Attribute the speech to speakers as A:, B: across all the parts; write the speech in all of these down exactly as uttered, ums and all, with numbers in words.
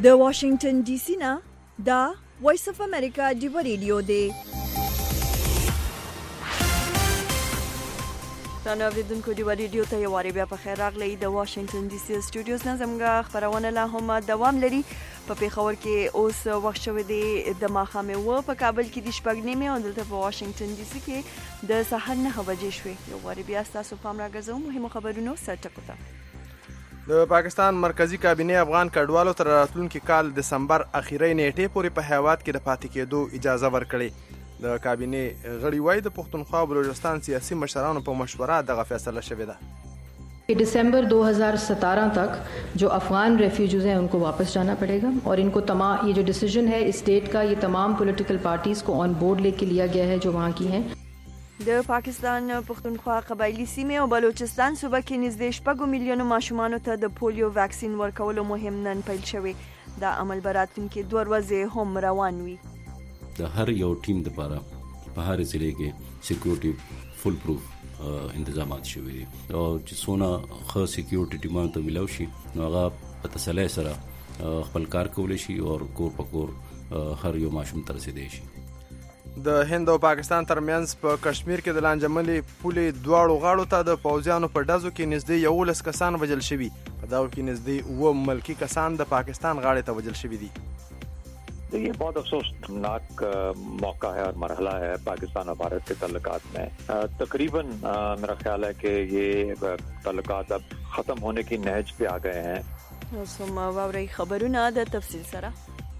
A: د واشنگټن ډي سي نه دا وایس اف امریکا دیو ریډیو دی. تاسو اوریدونکو دیو ریډیو ته یو واری بیا په خیر راغلی. د واشنگټن ډي سي سټوډیوز نه زموږ خبرونه لا هم دوام لري. په پیښور کې اوس وخت شوی دی د ماښامه و، په کابل کې د شپږ نیمه او دلته په واشنگټن ډي سي کې د سهار نه بجې شوې. یو واری بیا تاسو پام راګرځوم مهمو خبرونو سرټکو ته.
B: د پاکستان مرکزی کابینه افغان کډوالو تر راتلونکي کال دسمبر اخیری نیټې پورې په هیواد کې د پاتې کېدو اجازه ورکړې. د کابینه غړي وایي د پښتونخوا او بلوچستان سیاسي مشرانو په مشوره دغه فیصله شوې ده.
C: दिसंबर दो हज़ार सत्रह तक जो अफ़गान रेफ्यूजीज़ हैं उनको वापस जाना पड़ेगा और इनको तमाम ये जो डिसीजन है स्टेट का, ये तमाम पॉलिटिकल पार्टीज़ को ऑन बोर्ड लेके लिया गया है जो वहाँ की हैं.
A: د پاکستان پښتونخوا قبایلی سیمې او بلوچستان صوبه کې نږدې شپږ میلیونو ماشومانو ته د پولیو واکسین ورکولو مهم نن پیل شوی. دا عمل به راتلونکي دوه ورځې هم روان وي.
D: د هر یو ټیم لپاره په هر ځای کې سکیورټي فل پروف انتظامات شوي دي او چې څونه ښه سکیورټي ټیمانو ته ملاو شي نو هغه په تسلۍ سره خپل کار کولی شي او کور په کور هر یو ماشوم ته رسېدی شي.
B: د هند او پاکستان ترمنځ په کشمیر کې د لانجمنې پولې دواړو غاړو ته د پوځیانو په ډزو کې نږدې یولس کسان وژل شوي. په دغو کې نږدې اووه ملکي کسان د پاکستان غاړې ته وژل شوي دي.
E: ये बहुत अफसोसनाक मौका है और मरहला है पाकिस्तान और भारत के ताल्लुकात में. तकरीबन मेरा ख्याल है कि ये ताल्लुकात अब ख़त्म होने की नहज पे आ गए हैं.
A: اوسم واوري خبرونه د تفصیل سره.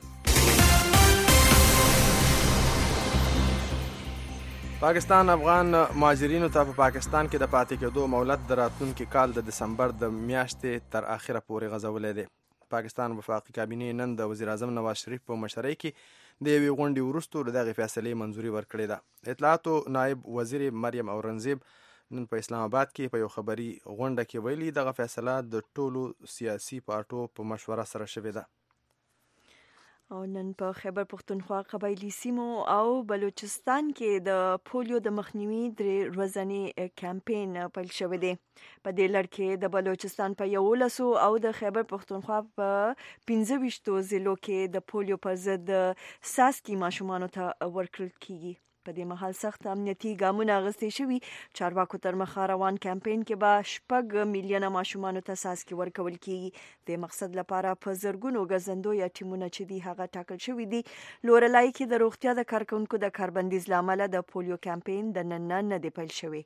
B: پاکستان افغان مهاجرینو ته په پاکستان کې د پاتې کېدو مهلت د راتلونکي کال د دسمبر د میاشتې تر اخره پورې غځولی دی. پاکستان وفاقي کابینې نن د وزیر اعظم نواز شریف په مشرۍ کې د یوې غونډې وروسته له دغې فیصلې منظوري ورکړې ده. اطلاعاتو نایب وزیر مریم اورنګزیب نن په اسلام آباد کې په یو خبري غونډه کې ویلي دغه فیصله د ټولو سیاسي پارټو په مشوره سره شوې ده.
A: او نن په خیبر پښتونخوا قبایلی سیمو او بلوچستان کې د پولیو د مخنیوي درې ورځنی کمپاین پیل شوی دی. په دې لړ کې د بلوچستان په یولسو او د خیبر پښتونخوا په پنځه ویشتو ضلعو کې د پولیو پر ضد څاڅکي ماشومانو ته ورکړل کیږي. په دې مهال سخت امنیتي ګامونه اخیستل شوي. چارواکو تر مخه روان کمپاین کې به شپږ میلیونه ماشومانو ته څاڅکي ورکول کیږي. د مقصد لپاره په زرګونو ګزندو یا ټیمونه چې دي هغه ټاکل شوي دي. لورلای کې د روغتیا د کارکونکو د کاربندیز لامل د پولیو کمپاین د نن نه دی پیل شوی.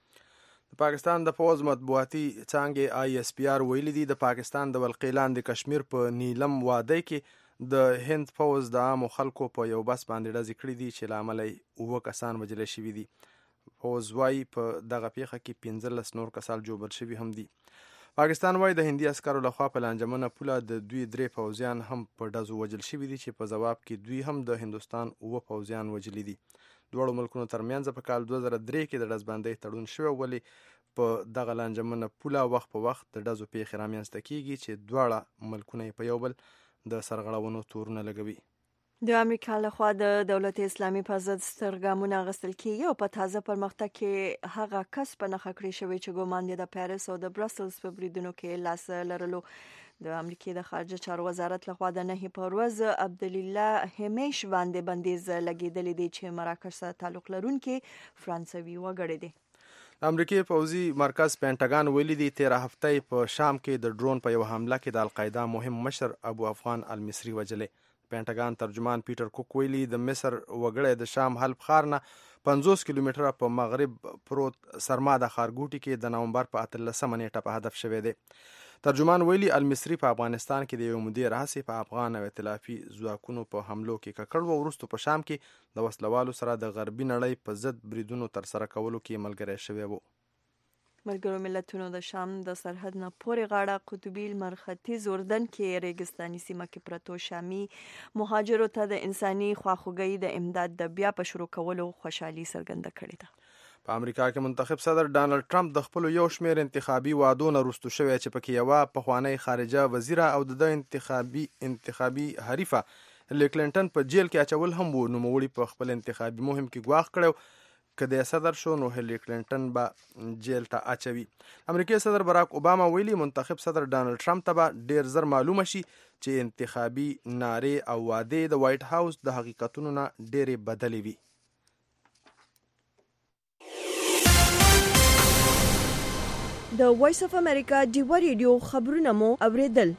B: د پاکستان د پوز مطبوعاتي څانګې آی اس پی آر ویلي دي د پاکستان د ولقې لاندې کشمیر په نیلم وادی کې د هند پوز د عامو خلکو په یو بس باندې ډزې کړې دي چې له امله یې اووه کسان وژل شوي دي. پوز وایي په دغه پیښه کې پنځلس نور کسان ژوبل شوي هم دي. پاکستان وایي د هندي عسکرو لخوا په لانجمنه پوله د دوی درې پوځیان هم په ډزو وژل شوي دي چې په ځواب کې دوی هم د هندوستان اووه پوځیان وژلي دي. دواړو ملکونو ترمنځ په کال دوه زره درې کې د ډزبندۍ تړون شوی، ولې په دغه لانجمنه پوله وخت په وخت د ډزو پیښې رامنځته کیږي چې دواړه ملکونه په یو بل د سرغړونو تورونه لګوي.
A: د امریکا لخوا د دولت اسلامي په ضد ستر ګامونه اخیستل کیږي او په تازه پرمختګ کې هغه کس په نښه کړی شوی چې ګومان دی د پیرس او د برسلز په بریدونو کې لاس لرلو. د امریکای د خارجه چارو وزارت لخوا د نهي په ورځ عبدالله همیش باندې بندیز لګیدلی دی چې مراکش سره تعلق لرونکي فرانسوي وګړی دی.
B: د امریکای پوځي مرکز پینټاګان ویلي دی تیره هفته په شام کې د ډرون په یو حمله کې د القاعده مهم مشر ابو افغان المصری وژلی. پینټاګان ترجمان پیټر کوک ویلي د مصر وګړی د شام حلب ښار نه پنځوس کیلومتره په مغرب پروت سرماده ښارګوټي کې د نومبر په اتلسمه نیټه په هدف شوی دی. ترجمان ویلي المصری په افغانستان کې د یو مودې راهیسې په افغان او ائتلافي ځواکونو په حملو کې ککړ و. وروسته په شام کې د وسلوالو سره د غربي نړۍ په ضد بریدونو ترسره کولو کې ملګری شوی و.
A: ملګرو ملتونو د شام د سرحد نه پورې غاړه قطبي لمر ختیځ اردن کې ریګستاني سیمه کې پرتو شامي مهاجرو ته د انساني خواخوږۍ د امداد د بیا په شروع کولو خوشحالي څرګنده کړې ده.
B: په امریکا کې منتخب صدر ډانلډ ټرمپ د خپل یو شمېر انتخابي وعدو نه رستو شوی چې پکې یوه پخوانی خارجه وزیره او د انتخابي انتخابي حریفه هیلری کلینټن په جیل کې اچول هم وو. نوموړي په خپل انتخابي مهم کې ګواښ کړو که د صدر شو نو هیلری کلینټن به جیل ته اچوي. امریکای صدر براک اوباما ویلي منتخب صدر ډانلډ ټرمپ ته به ډیر زر معلومه شي چې انتخابي نارې او وعدې د وایټ هاوس د حقیقتونو نه ډېرې بدلې وي.
A: د وایس اف امریکا ډیوا ریډیو خبرونه مو اوریدل.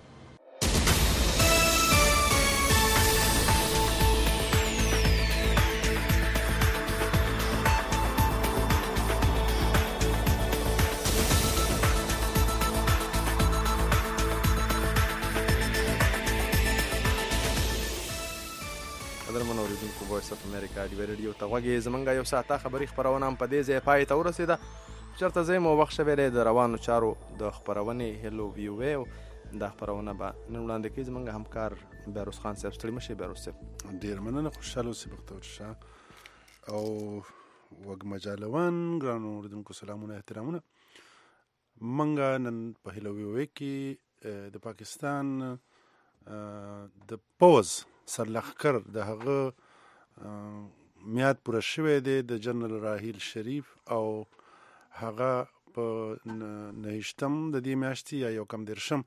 B: وایس اف امریکا ډیوا ریډیو ته غوږی زمونږ یو ساعته خبري خبرونه هم په دې ځای پای ته ورسېده. چېرته ځای مو وخت شوی دی د روانو چارو د خپرونې هیلو ویو وی دا خپرونه به نن وړاندې کوي زمونږ همکار بیروز خان صاحب. ستړي مه شئ بیروز صاحب.
F: ډېر مننه، خوشحاله اوسئ بختور شه. او وږمجالوان ګرانو اورېدونکو سلامونه احترامونه. موږ نن په هیلو ویو وی کې د پاکستان د پوز سرلښکر د هغه میاد پوره شوی دی د جنرال راحیل شریف او هغه په نهشتم د دې میاشتې یا یو کم دېرشم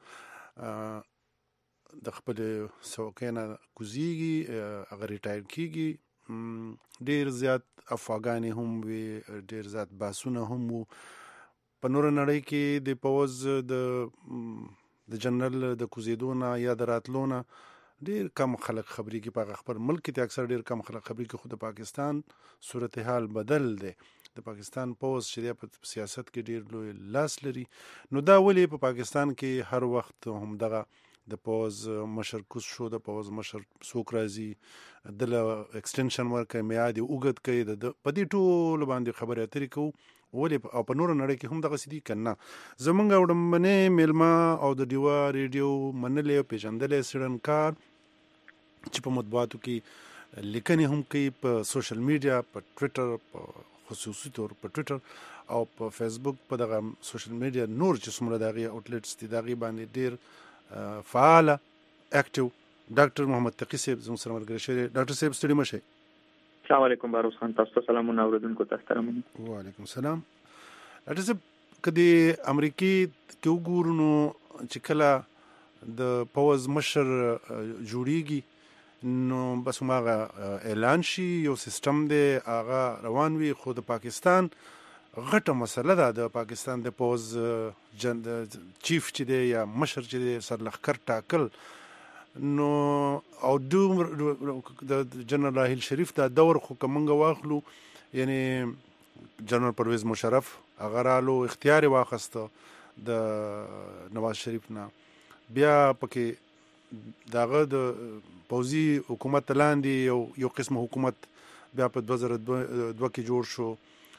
F: د خپلې څوکۍ نه کوزیږي، هغه ریټایر کیږي. ډېر زیات افواګانې هم وي، ډېر زیات بحثونه هم وو په نوره نړۍ کې د پوز د د جنرال د کوزیدو نه یا د راتلو نه ډېر کم خلک خبرې کې په خپل ملک کې اکثر ډېر کم خلک خبرې کې. خو د پاکستان صورتحال بدل دی. د پاکستان پوز چې په سیاست کې ډېر لوی لاس لري. نو دا ولې په پاکستان کې هر وخت هم دغه د پوز مشر کوز شو، د پوز مشر څوک راځي دله ایکسټنشن ورکوي، میعاد یې اوږد کوي، د په دې ټولو باندې خبرې اترې کوو. ولې او په نوره نړۍ کې هم دغسې دي که نه؟ زمونږ وړاندې میلمه او د ډیوا ریډیو منلی او پېژندلی څېړنکار چې په مطبوعاتو کې لیکنې هم کوي، په سوشل میډیا، په ټویټر، په خصوصي طور په ټویټر او په فیسبوک، په دغه سوشل میډیا نور چې څومره د هغې اوټلیټس دي د هغې باندې ډېر فعاله اکټیو ډاکټر محمد تقي صاحب زموږ سره ملګری شوی دی. ډاکټر صاحب ستړي مه شئ.
G: السلام علیکم بیروز خان، تاسو ته سلامونه، اوریدونکو ته احترامونه.
F: وعلیکم السلام. ډاکټر صاحب که د امریکې کې وګورو نو چې کله د پوز مشر جوړیږي نو بس هماغه اعلان شي، یو سیستم دی هغه روان وي. خو د پاکستان غټه مسله ده د پاکستان د پوز چیف چې دی یا مشر چې دی سرلښکر ټاکل. نو او دومره د جنرال راحیل شریف دا دور خو که موږ واخلو، یعنی جنرال پرویز مشرف هغه رالو، اختیار یې واخیسته د نواز شریف نه، بیا پکې د هغه د پوځي حکومت لاندې یو یو قسم حکومت بیا په دوه زره دوه کې جوړ شو.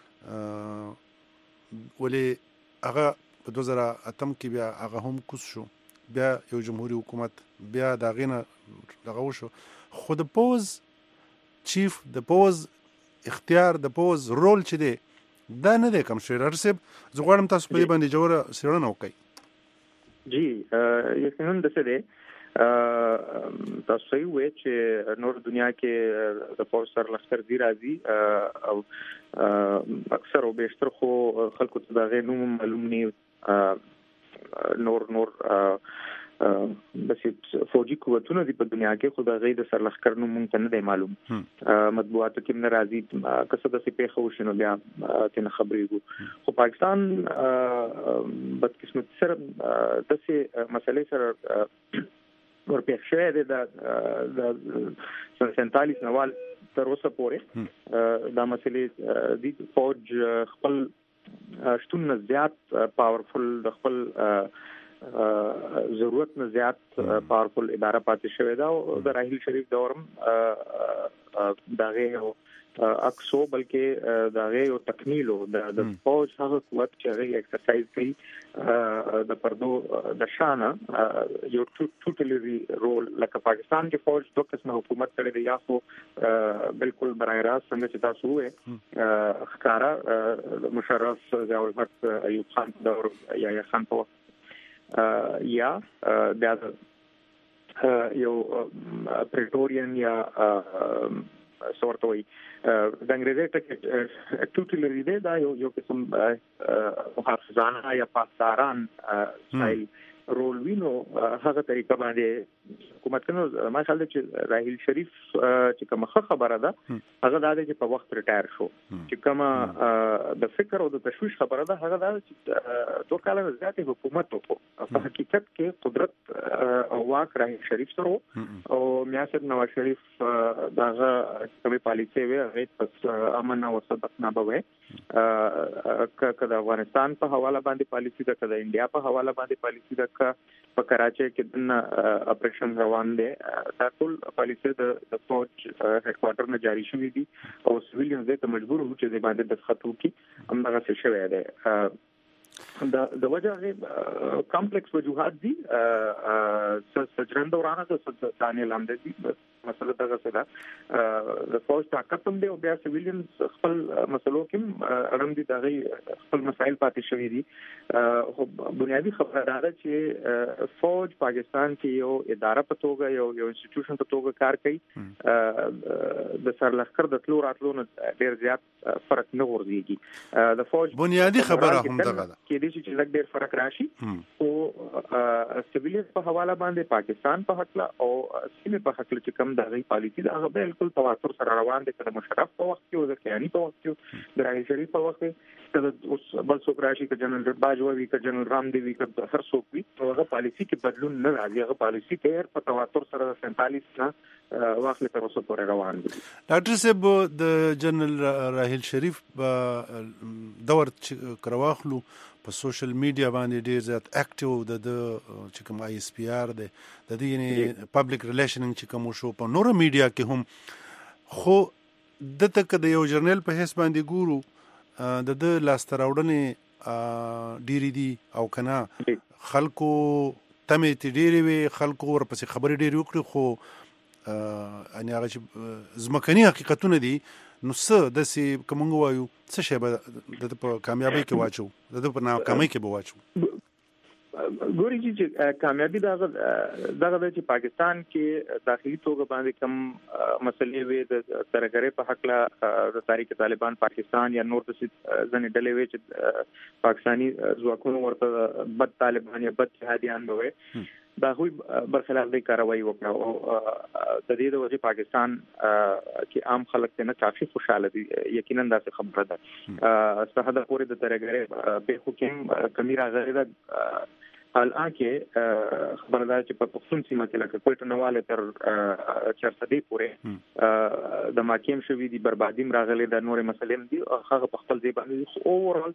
F: ولې هغه په دوه زره اتم کې بیا هغه هم کوز شو، بیا یو جمهوري حکومت بیا د هغې نه دغه وشو. خو د پوز چیف، د پوز اختیار، د پوز رول چې دی دا نه دی کم شوی. ډاکټر صاحب زه غواړم تاسو په دې باندې جوړه څېړنه وکړئ.
G: جی یقینا داسې دی. تاسو صحیح وایئ چې نور دنیا کې د پوز سرلښکر دي راځي او اکثر او بیشتر خو خلکو ته د هغې نوم معلوم نه. نور نور بس فوجي قوتونه دي په دنیا کې، خو د هغې د سرلښکر نوم موږ ته نه دی معلوم. مطبوعاتو کې هم نه راځي، که څه داسې پېښه وشي نو بیا ترېنه خبرېږو. خو پاکستان بدقسمتي سره داسې مسلې سره ورپېښ شوی دی د سن سینتالیس نوال تر اوسه پورې دا مسلې دي. فوج خپل شتون نه زیات پاورفل، د خپل ضرورت نه زیات پاورفل اداره پاتې شوې ده. او د راحیل شریف دور هم د هغې یو عکس و، بلکې د هغې یو تکمیل و. د فوج هغه قوت چې هغې ایکسرسایز کوي د پردو د شا نه یو ټوټلي رول. لکه پاکستان کې فوج دوه قسمه حکومت کړی دی، یا خو بالکل برای راست څنګه چې تاسو ووایئ ښکاره مشرف، ضیاء الحق، ایوب خان په دور، یحیی خان په وخت، یا بیا یو پریټورین یا سورته وي د انګریزي ټکی ټوټلري دی دا یو یو قسم محافظانه یا پاسداران سټایل رول وینو هغه طریقه باندې حکومت کنو ما خیال دی چې راحیل شریف چې کومه خبره ده هغه دا دی چې په وخت ریټایر شو چې کومه د فکر او د تشویش خبره ده هغه دا چې دوه کاله زیاتې حکومت وکړو په حقیقت کې قدرت او واک راحیل شریف سره او میاصر نواز شریف داغه کومه پالیسي وي هغه پس امن او صدق نه بوي کله افغانستان په حواله باندې پالیسي ده کله انډیا په حواله باندې پالیسي ده په کراچي کې د اپریشن روان دي دا ټول پالیسي د فوج هډ کوارټر نه جاری شوې دي او سیویلین زه ته مجبور وو چې د باندې د خطو کې همدغه څه شوی دی د د وجه کمپلیکس وجوهات دي سجرند ورانه د دانیل حمدی مسله دغه څه ده د فوج طاقت هم دی او بیا سیویلین خپل مسلو کې اړم دي دغه خپل مسایل پاتې شوی دي خو بنیادی خبره ده چې فوج پاکستان کې یو اداره په توګه یو یو انسټیټیوشن په توګه کار کوي د سرلښکر د تلو راتلو نه ډیر زیات فرق نه ورزيږي د فوج
F: بنیادی خبره هم دغه ده
G: کې دي چې لږ ډیر فرق راشي او سیویلین په حواله باندې پاکستان په حق او سیمه په حق چې کوم دغه پالیسي دا بالکل تواتر سره روان دي کله مشرف په وخت کې او د کیانی په وخت کې د راحیل شریف په وخت کې کله اوس بل څوک راشي ک جنرال باجوي وی ک جنرال رام دی وی ک هر څوک وی هغه پالیسي کې بدلون نه راځي هغه پالیسي ډیر په تواتر سره سینتالیس نه واخلې تر اوسه پورې روان دي
F: ډاکټر صاحب د جنرال راحیل شریف دور کرواخلو په سوشل میډیا باندې ډیر زیات اکټیو د چې کوم آی اس پی آر دی د دې یعنی پبلک ریلیشنینګ چې کوم شو په نور میډیا کې هم خو د تک د یو جرنل په حساب باندې ګورو د د لاستراوړنې ډیری دي او کنا خلکو تمه تی ډیری وي خلکو ورپسې خبرې ډیری وکړي خو ان هغه چې زمکني حقیقتونه دي نو څه د سي کومنګ وایو څه شی به د په کامیابی کې واچو د په ناکامۍ کې به واچو
G: ګوري چې کامیابی دا دغه چې پاکستان کې داخلي توګه باندې کم مسلې وي د ترګری په حق لا د تاریخ طالبان پاکستان یا نور د ځنې ډلې وي چې پاکستانی ځواکونو ورته بد طالبان یا بد جهادیان وي دا خو برخلاف د کاروایی وکړه او د دې د وجه پاکستان کې عام خلک ته نه کافي خوشاله دي یقینا دا څه خبره ده صحه د پورې د ترګری به حکم کمی راغلی ده الان کې خبردار چې په پښتون سیمه کې لکه کوټه نواله تر چرسدي پورې د ماکیم شوې دي بربادیم راغلي د نور مسلې دي هغه په خپل ځای باندې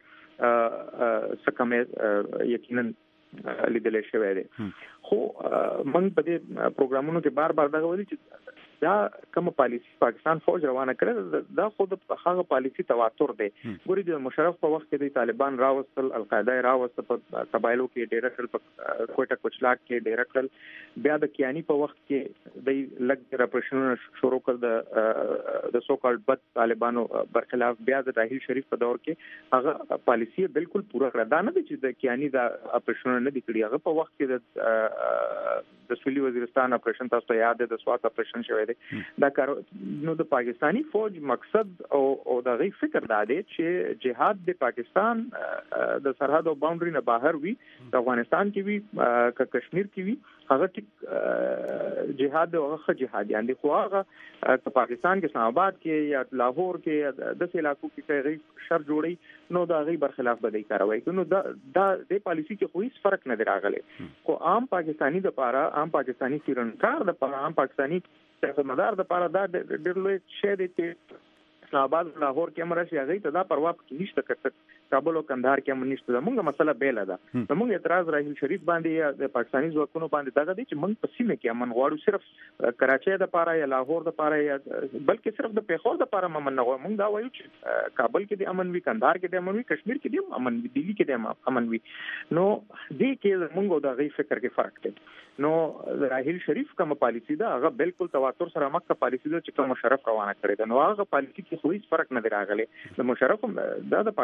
G: اوورال سکمه یقینا لیدل شوی دی خو موږ په دې پروګرامونو کې بار بار دا ویلي چې دا کوم پالیسی پاکستان فوج روانه کړل دا خود هغه پالیسی تواتر دی ګوري د مشرف په وخت کې د طالبان راوستل القاعده راوستل په قبایلو کې ډیر کړل په کوټه کوچلاک کې ډیر کړل بیا د کیانی په وخت کې د لګ رپریشنونه شروع کړل د د سو کالډ بد طالبانو برخلاف بیا د راحیل شریف په دور کې هغه پالیسی بالکل پوره کړه دا نه چې د کیانی د اپریشنونه نه دي کړی هغه په وخت کې د د سویلي وزیرستان اپریشن تاسو ته یاد ده د سوات اپریشن شوی دی دا کار نو د پاکستانی فوج مقصد او او د غي فکر دا دی چې جهاد د پاکستان د سرحد او باونډري نه بهر وي د افغانستان کې وي ک کشمیر کې وي هغه ټیک جهاد او هغه جهاد یعنی خو هغه په پاکستان کې اسلام آباد کې یا لاهور کې د علاقو کې غي شر جوړي نو دا غي برخلاف بدای کاروي نو دا د پالیسی کې خو هیڅ فرق نه راغلی خو عام پاکستانی د پاره عام پاکستانی سیرنکار د پاره عام پاکستانی سیاستمدار د پاره دا ډېر لوی شی دی چې اسلام آباد لاهور کې امر شي هغه ته دا پروا کې نشته کړه کابل او کندهار کې هم نشته موږ مسله بیل ده موږ اعتراض راحیل شریف باندې یا د پاکستانی ځواکونو باندې دا دی چې موږ په سیمه کې امن غواړو صرف کراچۍ د پاره یا لاهور د پاره یا بلکې صرف د پیښور د پاره امن نه غواړو موږ دا وایو چې کابل کې د امن وي کندهار کې د امن وي کشمیر کې د امن وي دلی کې د امن وي نو دې کې موږ دا غي فکر کې فرق دی نو راحیل شریف کوم پالیسی دا هغه بالکل تواتر سره مکه پالیسی دا چې کوم مشرف روانه کړی دا نو هغه پالیسی کې خو هیڅ فرق نه راغلی د مشرف دا د پاکستان د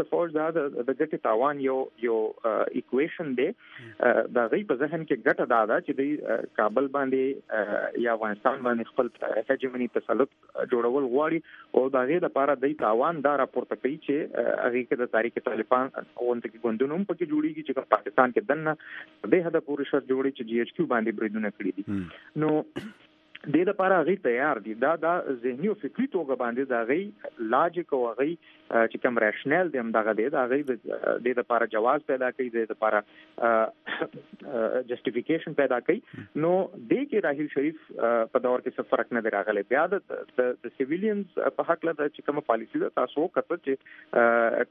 G: فوج دا د ګټې تاوان یو یو ایکویشن دی دا غي په ذهن کې ګټه دا ده چې د کابل باندې یا افغانستان باندې خپل هجمنی تسلط جوړول غواړي او دا غي د لپاره د تاوان دا راپورته کوي چې هغه کې د تاریخ طالبان اونته کې ګوندونو په کې جوړیږي چې پاکستان کې دنه د هدا پورې شرط جوړي چې جی ایچ کیو باندې بریدونه کړی دي نو د دې لپاره غي تیار دي دا دا ذهني او فکری توګه باندې دا غي لاجیک او غي چې کوم راشنل دي هم دا غي دا غي د دې لپاره جواز پیدا کوي د لپاره جسټیفیکیشن پیدا کوي نو د کې راهیل شریف په دور کې څه فرق نه دی راغلی بیا د د سیویلینز په حق له چې کوم پالیسی ده تاسو کته چې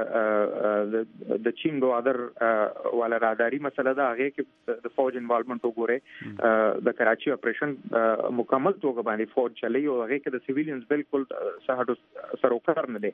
G: کده د چینګو اذر ولا راداري مسله ده هغه کې د فوج انوالومنت وګوره د کراچي اپریشن مکمل توګه باندې فوج چلی او هغه کې د سیویلینز بالکل سهډو سروکار نه دي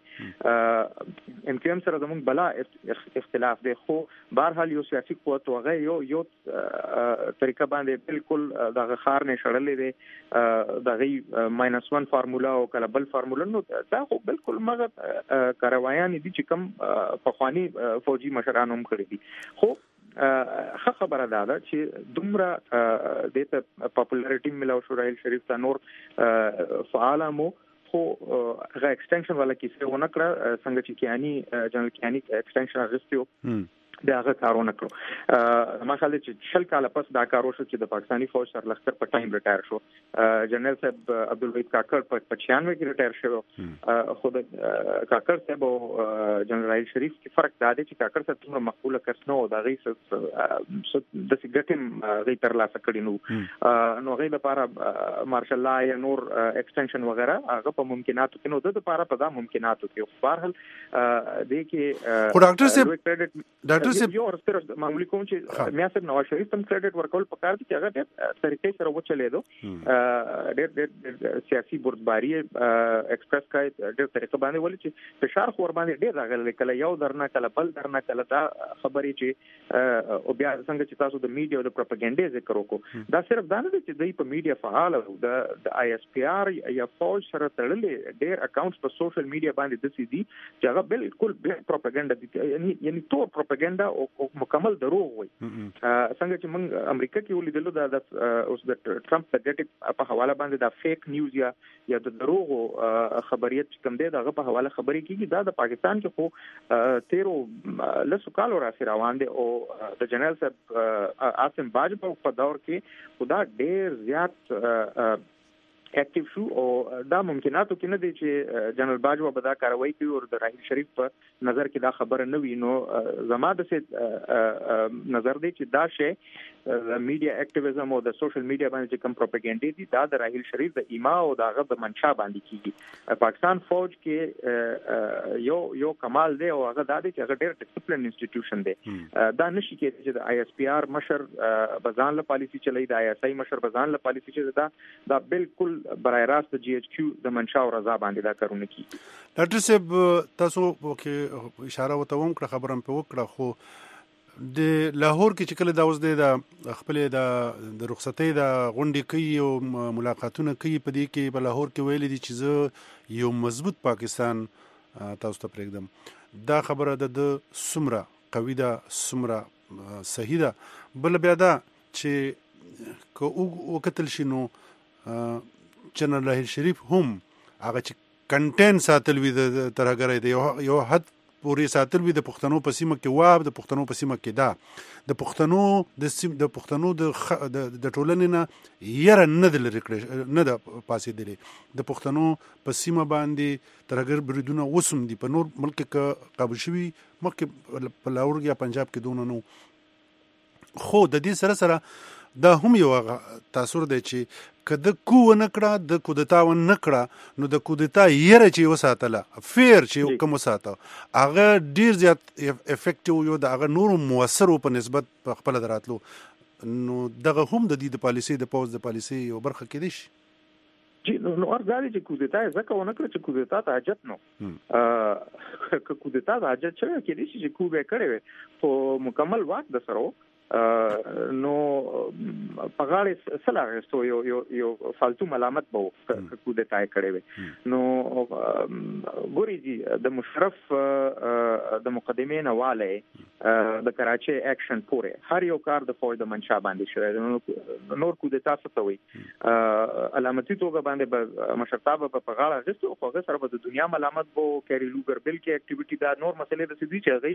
G: ان کوم سره زموږ بلا اختلاف دی خو بهرحال یو سیاسي قوت هغه یو یو طریقه باندې بالکل د خار نه شړلې دي د ماینس ون فارمولا او کله بل فارمولا نو دا خو بالکل مغه کاروایان دي چې کوم په خواني فوجي مشرانو هم کړی دي خو خه خبره ده چې دومره د ته پاپولارټي ملو شو راهیل شریف ته نور فعالمو خو غا ایکسټنشن ولا کیسه ونه کړه څنګه چې کیانی جنرال کیانی ایکسټنشن اغستیو دا هغه کارونه کړو ماشاءالله چې شل کاله پس دا کار وشو چې د پاکستاني فوج سر لښکر په ټایم ریټایر شو جنرال صاحب عبدالوحید کاکړ په پچانوي کې ریټایر شو خو د کاکړ صاحب او جنرال شریف کې فرق دا دی چې کاکړ صاحب څومره مقبوله کس نو دا غي د سیګټم غي تر لاسه کړی نو نو غي لپاره مارشل لا یا نور ایکسټنشن وغیرہ هغه په ممکناتو کې نو د لپاره په دا ممکناتو کې بهرحال د کې
F: خو ډاکټر صاحب ډاکټر
G: یو ورسره معمولی کوم چې میا صاحب نواز شریف تم کریډټ ورکول پکار دي چې هغه د طریقې سره و چلے دو ډېر ډېر سیاسي بردباری ایکسپریس کای ډېر طریقې باندې ولې چې فشار خور باندې ډېر راغلی کله یو درنه کله بل درنه کله دا خبرې چې او بیا څنګه چې تاسو د میډیا او د پروپاګاندا ذکر وکړو دا صرف دا نه چې دوی په میډیا فعال او د آی اس پی آر یا فوج سره تړلې ډېر اکاونټس په سوشل میډیا باندې د سي دي چې هغه بالکل به پروپاګاندا دي یعنی یعنی تو پروپاګاندا او مکمل دروغ وي څنګه چې موږ امریکا کې ولیدلو دا اوس د ټرمپ د ګټې په حواله باندې دا فیک نیوز یا یا د دروغ خبريت کوم دی دغه په حواله خبرې کیږي دا د پاکستان کې خو تیرو لسو کالو راځي روان دي او د جنرال صاحب عاصم باجوه په دور کې خدا ډېر زیات اکټیو شو او دا ممکناتو کې نه دي چې جنرال باجوه به دا کاروي کوي او د راهیل شریف په نظر کې دا خبره نه وي نو زما د څه نظر دی چې دا شی میډیا اکټیویزم او د سوشل میډیا باندې چې کوم پروپاګاندا دي دا د راهیل شریف د ایما او دغه د منشا باندې کیږي پاکستان فوج کې یو یو کمال دی او هغه دا دی چې هغه ډېر ډیسپلین انسټیټیوشن دی دا نشي کېدای چې د آی اس پی آر مشر بزان له پالیسی چلای د آی اس آی مشر بزان له پالیسی چلای دا دا بالکل برای راست جی ایچ کیو د منشا او رضا باندې دا کارونه کی
F: ډاکټر صاحب تاسو کې اشاره وتوم کړه خبرم په وکړه خو د لاهور کې چې کله دا اوس د خپل د رخصتۍ د غونډې کوي او ملاقاتونه کوي په دې کې په لاهور کې ویل دي چې زه یو مضبوط پاکستان تاسو ته پرېږدم دا خبره د سمره قوی ده سمره صحیح ده بل بیا دا چې کو وکتل شنو جنرال راهیل شریف هم هغه چې کنټین ساتل وي د ترګرې د یو حد پورې ساتل وي د پښتنو په سیمه کې واب د پښتنو په سیمه کې دا د پښتنو د سیم د پښتنو د د ټولنې نه یره نه د لری کړ نه د پاسې دی د پښتنو په سیمه باندې ترګر بریدونه وسم دي په نور ملک کې قابو شوی مکه په لاهور یا پنجاب کې دونه نو خو د دې سره سره دا هم یو تاثیر دی چې کده کو نه کړه د کودتا و نه کړه نو د کودتا یره چې وساتله فیر چې کوم وساته هغه ډیر زیات افیکټیو یو د هغه نور موثر په نسبت په خپل دراتلو نو دغه هم د دې د پالیسي د پوز د پالیسي یو برخه کې دي
G: جی نو ارزالي چې کودتا ځکه ونه کړ چې کودتا ته حاجت نو ا کودتا ته حاجت چې کې دي چې کو به کړي په مکمل واک د سره نو په غاړه سلا غستو یو یو یو فالتو ملامت به کو د تای کړي وي نو ګوري جی د مشرف د مقدمې نه واله د کراچي اکشن پورې هر یو کار د فوج د منشا باندې شوی نور کو د تاسو ته وي علامتي توګه باندې مشرتابه په غاړه غستو خو هغه سره د دنیا ملامت بو کیری لوګر بل کې اکټیویټي دا نور مسلې د سدي چې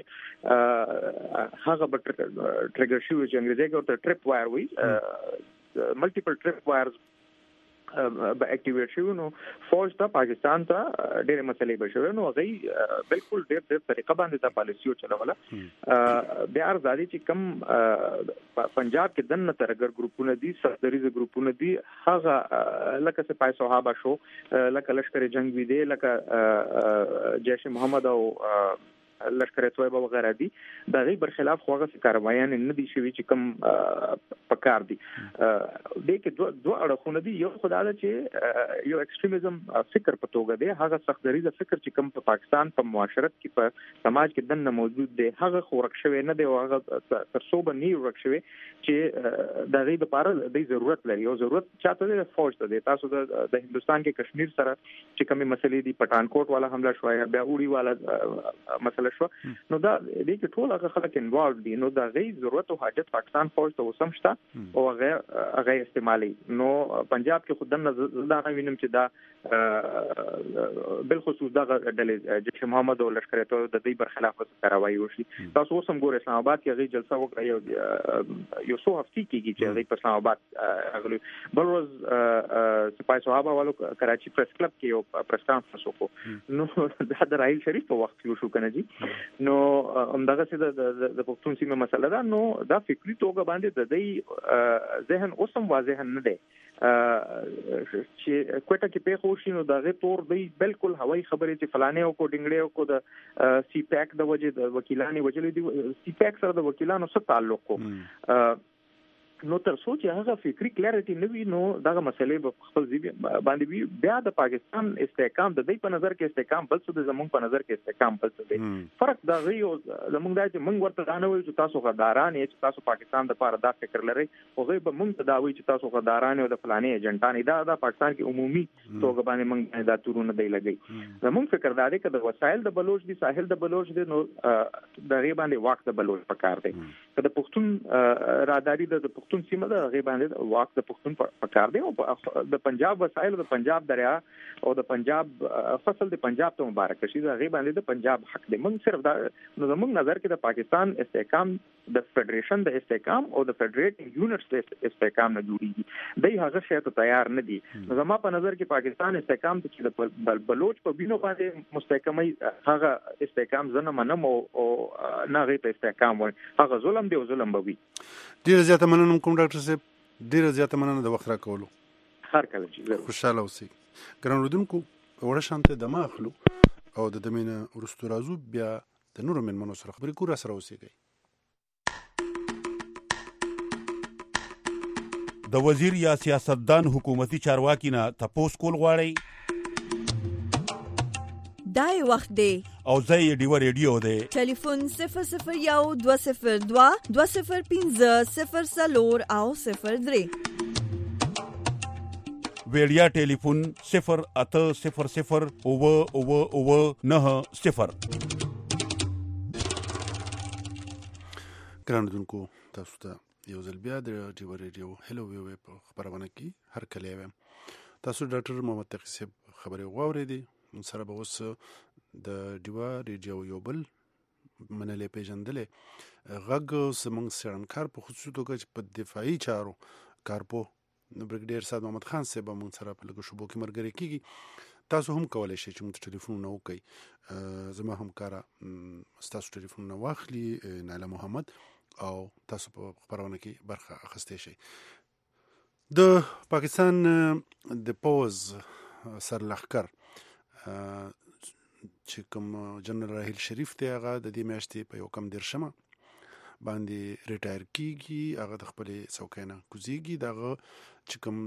G: هغه هغه به ټریګر شو چې انګریزي کې ورته ټریپ وایر وي ملټیپل ټریپ وایرز به اکټیویټ شو نو فوج ته پاکستان ته ډېر مسلې بشوي نو هغه بالکل ډېر ډېر طریقه باندې ته پالیسي چلوله بیا ارزادي چې کم پنجاب کې دنه ترګر ګروپونه دي سردریز ګروپونه دي هغه لکه سپای صحابه شو لکه لشکر جنگ وی دي لکه جیش محمد او لشکر طیبه وغیرہ دي د غي بر خلاف خوغه کاروایان نه دي شوی چې کم پکار دي د کې دوه دوه اړخونه دي یو خدای چې یو ایکستریمزم فکر پتوګه دی هغه سختریزه فکر چې کم په پاکستان په معاشرت کې په سماج کې دنه موجود دی هغه خورک شوی نه دی او هغه تر څو به نه ورک شوی چې د غي لپاره د ضرورت لري او ضرورت چاته د فوج ته دی تاسو د هندستان کې کشمیر سره چې کومه مسلې دي پټانکوټ والا حمله شوی بیا وړي والا مسله شو نو دا د کې ټول هغه خلک انوالو دي نو دا غي ضرورت او حاجت پاکستان فوج ته وسم شته او هغه هغه استعمالي نو پنجاب کې خودن دا وینم چې دا بل خصوص دا د جیش محمد او لشکر طیبه د دې بر خلاف کاروایی وشي تاسو اوسم ګور اسلام آباد کې هغه جلسه وکړه یو یو څو هفتې کېږي چې هغه په اسلام آباد غلو بل ورځ سپای صحابه والو کراچي پریس کلب کې یو پریس کانفرنس وکړو نو دا د راهیل شریف په وخت کې شو کنه جی نو همدغه څه د د پښتون سیمه مسله ده نو دا فکری توګه باندې د دې ذهن اوسم واضح نه دی چې کوټه کې په خوشي نو دغه تور دی بالکل هوای خبرې چې فلانه او کو ډنګړې او کو د سی پیک د وجه د وکیلانی وجه دی سی پیک سره د وکیلانو سره تعلق کو نو تر څو چې هغه فکری کلیریټي نه وي نو دغه مسلې په خپل ځای باندې وي بیا د پاکستان استحکام د دې په نظر کې استحکام بل څه د زمونږ په نظر کې استحکام بل څه دی فرق دا غي او زمونږ دا چې موږ ورته دا نه وایو چې تاسو غداران یې چې تاسو پاکستان د لپاره دا فکر لرئ او غي به موږ ته دا وایي چې تاسو غداران او د فلاني ایجنټان دا د پاکستان کې عمومي توګه باندې موږ دا تورونه دی لګي زمونږ فکر دا دی چې د وسایل د بلوچ دي ساحل د بلوچ دي نو د غي باندې واک د بلوچ پکار دی که د پښتون راداري د پښتون سیمه د غي باندې واک د پښتون پکار دی او د پنجاب وسایل د پنجاب دریا او د پنجاب فصل د پنجاب ته مبارک شي د غي باندې د پنجاب حق دی موږ صرف دا نو زموږ نظر کې د پاکستان استحکام د فدریشن د استحکام او د فدریټینګ یونټس د استحکام نه جوړیږي دای هغه شی ته تیار نه دي زما په نظر کې پاکستان استحکام چې د بلوچ په بینو باندې مستحکمي هغه استحکام زنه منم او نه غي په استحکام وای هغه ظلم دی او ظلم به وي
F: ډیر زیاته مننه کوم ډاکټر صاحب ډیر زیاته مننه د وخت را کولو
G: هر کله چې
F: خوشاله اوسئ ګران اوریدونکو وړه شانته دمه اخلو او د دمینه ورستو رازو بیا د نورو منمنو سره خبرې کور سره اوسئ
H: د وزیر یا سیاستدان حکومتي چارواکي نه تپوس کول غواړي
A: دای وخت دی
H: او زه ډیو ریډیو دی
A: ټلیفون صفر صفر یو دوه صفر دوه دوه صفر پنځه صفر څلور او صفر درې
H: ویډیا ټلیفون صفر اته صفر صفر اوه اوه اوه نه صفر
F: ګران دونکو تاسو ته یو ځل بیا د ډیو ریډیو هلو ویو په خبرونه کې هر کله ویم تاسو ډاکټر محمد تقی صاحب خبرې واورېدې سره به اوس د ډیوا ریډیو یو بل منلې پیژندلې غږ زموږ څېړنکار په خصوصي توګه چې په دفاعي چارو کارپو بریګیډیر سعد محمد خان صاحب موږ سره په لږ شوبو کې ملګري کیږي تاسو هم کولی شئ چې موږ ټلیفونونه وکړئ زما همکاره ستاسو ټلیفونونه واخلي نایله محمد او تاسو په خپرونه کې برخه اخیستی شئ د پاکستان د پوز سرلښکر چې کوم جنرال راحیل شریف دی هغه د دې میاشتې په یو کم دیرشمه باندې ریټایر کیږي هغه د خپل څوکۍ نه کوزیږي دغه چې کوم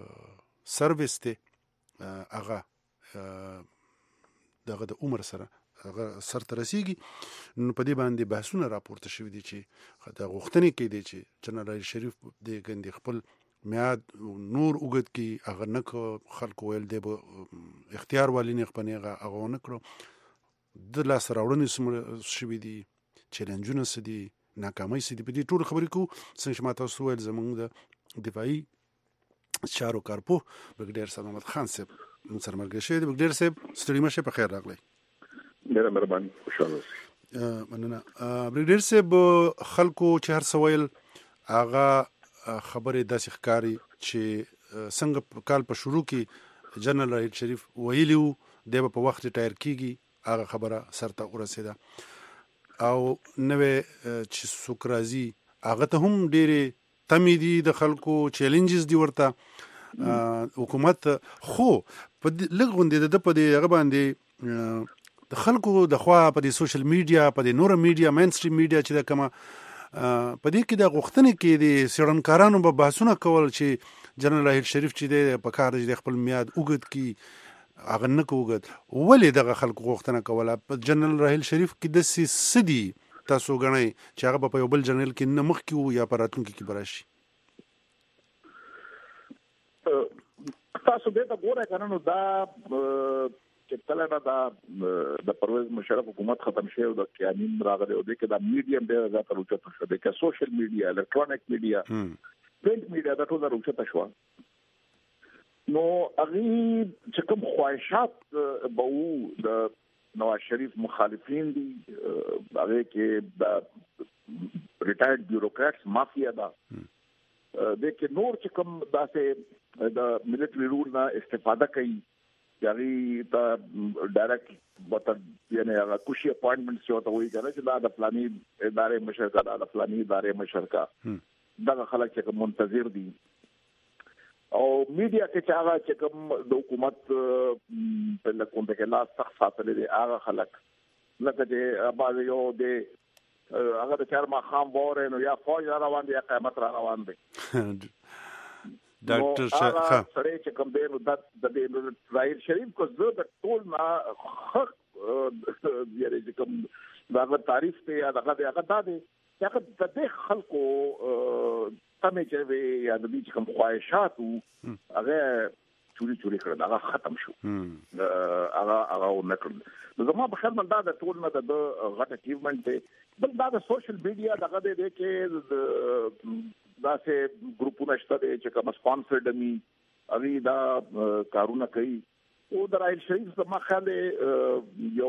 F: د سرویس دی هغه دغه د عمر سره سر ته رسیږي. نو په دې باندې بحثونه راپورته شوي دي چې دا غوښتنې کېدی چې جنرال شریف د ګندې خپل میاد نور اوږد کی هغه نه خلکو ویل دی به اختیار والی نه خپنهغه هغه نه کړو د لاس راوړنې سم شوي دي چیلنجونه څه دي ناکامۍ څه دي په دې ټول خبرې کوو. څنګه چې ما تاسو ویل زموږ د دفاعي چارو کارپو برګډیر صاحب محمد خان صاحب موږ سره ملګری شوی دی. برګډیر صاحب ستړي مشه په خیر راغلی.
I: ډېره مهرباني خوشاله
F: اوسئ. مننه. برګډیر صاحب خلکو چې هر څه ویل هغه خبرې داسې ښکاري چې څنګه کال په شروع کې جنرال راحیل شریف ویلي وو دی به په وخت ریټایر کیږي هغه خبره سرته ورسېده او نوې چې څوک راځي هغه ته هم ډېرې تمې دي د خلکو چیلنجز دي ورته حکومت خو په لږ غوندې د په دې هغه باندې د خلکو د خوا په دې سوشل میډیا په دې نور میډیا مین سټریم میډیا چې د کومه په دې کې د غوښتنې کې د سړنکارانو به بحثونه کول چې جنرال راحیل شریف چې دی په کار د خپل میاد اوږد کی هغه نه کوګد ولې دغه خلکو غوښتنه کوله په جنرال راحیل شریف کې د سدي تاسو غنئ چې هغه په یو بل جنرال کې نه مخ کیو یا په راتلونکي کې براشي.
I: تاسو دې ته ګورئ کنه نو دا چې کله دا د پرویز مشرف حکومت ختم شي او د قانون راغلی او د کې دا میډیم ډېر زیات روچته شو د کې سوشل میډیا الکترونیک میډیا پرنٹ میډیا دا ټول روچته شو. نو هغه چې کوم خواهشات به وو د نواز شریف مخالفین دي هغه کې د ریټایرډ بیوروکراتس مافیا دا د کې نور چې کوم داسې د ملټری رول نه استفاده کوي یاري دا ډایرکټ بوتل یعنی هغه کوشي اپاینټمنټس چې وته وایي چې دا د فلاني ادارې مشرکا دا د فلاني ادارې مشرکا دا خلک چې منتظر دي او میډیا کې چې هغه چې کوم د حکومت په لکونته کې لا سخت ساتل دي هغه خلک لکه چې باز یو د هغه د چارما خام وره نو یا فوج را روان دي یا قیامت را روان دي. ډاکټر شاه سره چې کوم دی نو د د راحیل شریف کو زه د ټول ما حق یعنی چې کوم دا تعریف ته یا دغه هغه دا دی چې هغه د دې خلکو تمه چې یا د دې کوم خواهشات هغه چوري چوري کړل هغه ختم شو هغه هغه نکړل. نو زما په خیال من دا د ټول نه د غټ اچیومنت دی. بل دا د سوشل میډیا دغه دی کې دا سه ګروپونه شته چې کوم سپانسرډ می اوی دا کارونه کوي او د راحیل شریف زما خیال یو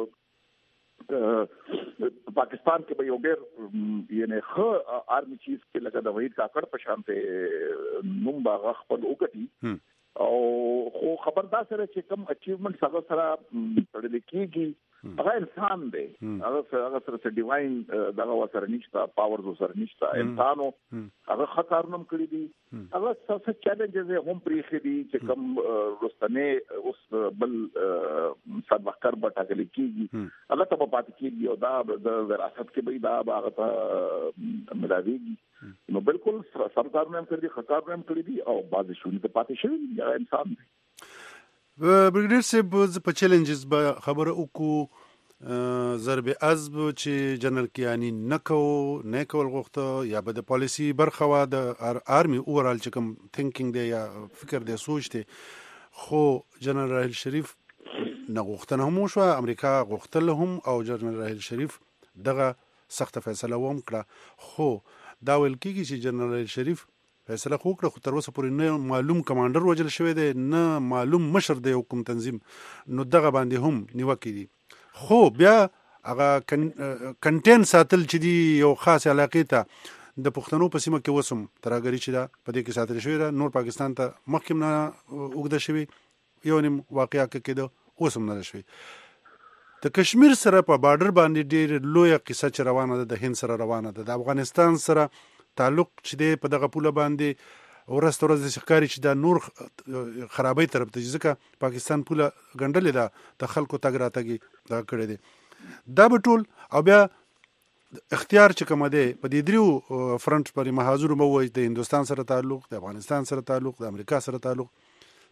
I: پاکستان کې به یو ډېر یعنی خو آرمي چیف کې لکه د وحید کاکړ په شان ته نوم باغ خپل وکړي او خو خبردار سره چې کوم اچیومنټ هغه سره تړل کېږي هغه انسان دی هغه هغه سره ډیواین دغه وسره نشته پاورز وسره نشته انسانو هغه خطرنم کړی دي هغه څه چیلنجز هم پریخي دي چې کوم رستنه اوس بل سبقر بټاګل کېږي هغه ته په پات کې یو دا د وراثت کې به دا هغه ته ملاويږي. نو بالکل سرکار هم کړی خطر هم کړی دي او بعض شونې ته پاتې شوی یا انسان دی.
F: برګډیر صاحب په چیلنجز به خبره وکړو ضرب عزب چې جنرال کیانی نکو نه کول غوښته یا به د پالیسی برخه وا د آرمي اورال چې کوم تھینکینګ دی یا فکر دی سوچ دی خو جنرال راحیل شریف نه غوښتنه هم شو امریکا غوښتل هم او جنرال راحیل شریف دغه سخت فیصله ووم کړه خو دا ویل کېږي چې جنرال راحیل شریف فیصله خو کړه خو تر اوسه پورې نه معلوم کمانډر وجل شوی دی نه معلوم مشر دی حکومت تنظیم نو دغه باندې هم نیوکې دي خو بیا هغه کنټین ساتل چې دی یو خاص علاقې ته د پښتنو په سیمه کې وسم ترګری چې دا په دې کې ساتل شوی دا نور پاکستان ته مخکې نه وګد شوی یو نیم واقعیا کې دا وسم نه شوی. د کشمیر سره په بارډر باندې ډېر لوی قصه چې روانه ده د هند سره روانه ده د افغانستان سره تعلق چې دی په دغه پوله باندې ورځ ورځ د ښکاری چې دا نور خرابۍ طرف ته ځکه پاکستان پوله ګنډلې ده د خلکو تګ راتګي دا کړی دی دا به ټول او بیا اختیار چې کوم دی په دې دریو فرنٹ پر محاذور مو وای د هندستان سره تعلق د افغانستان سره تعلق د امریکا سره تعلق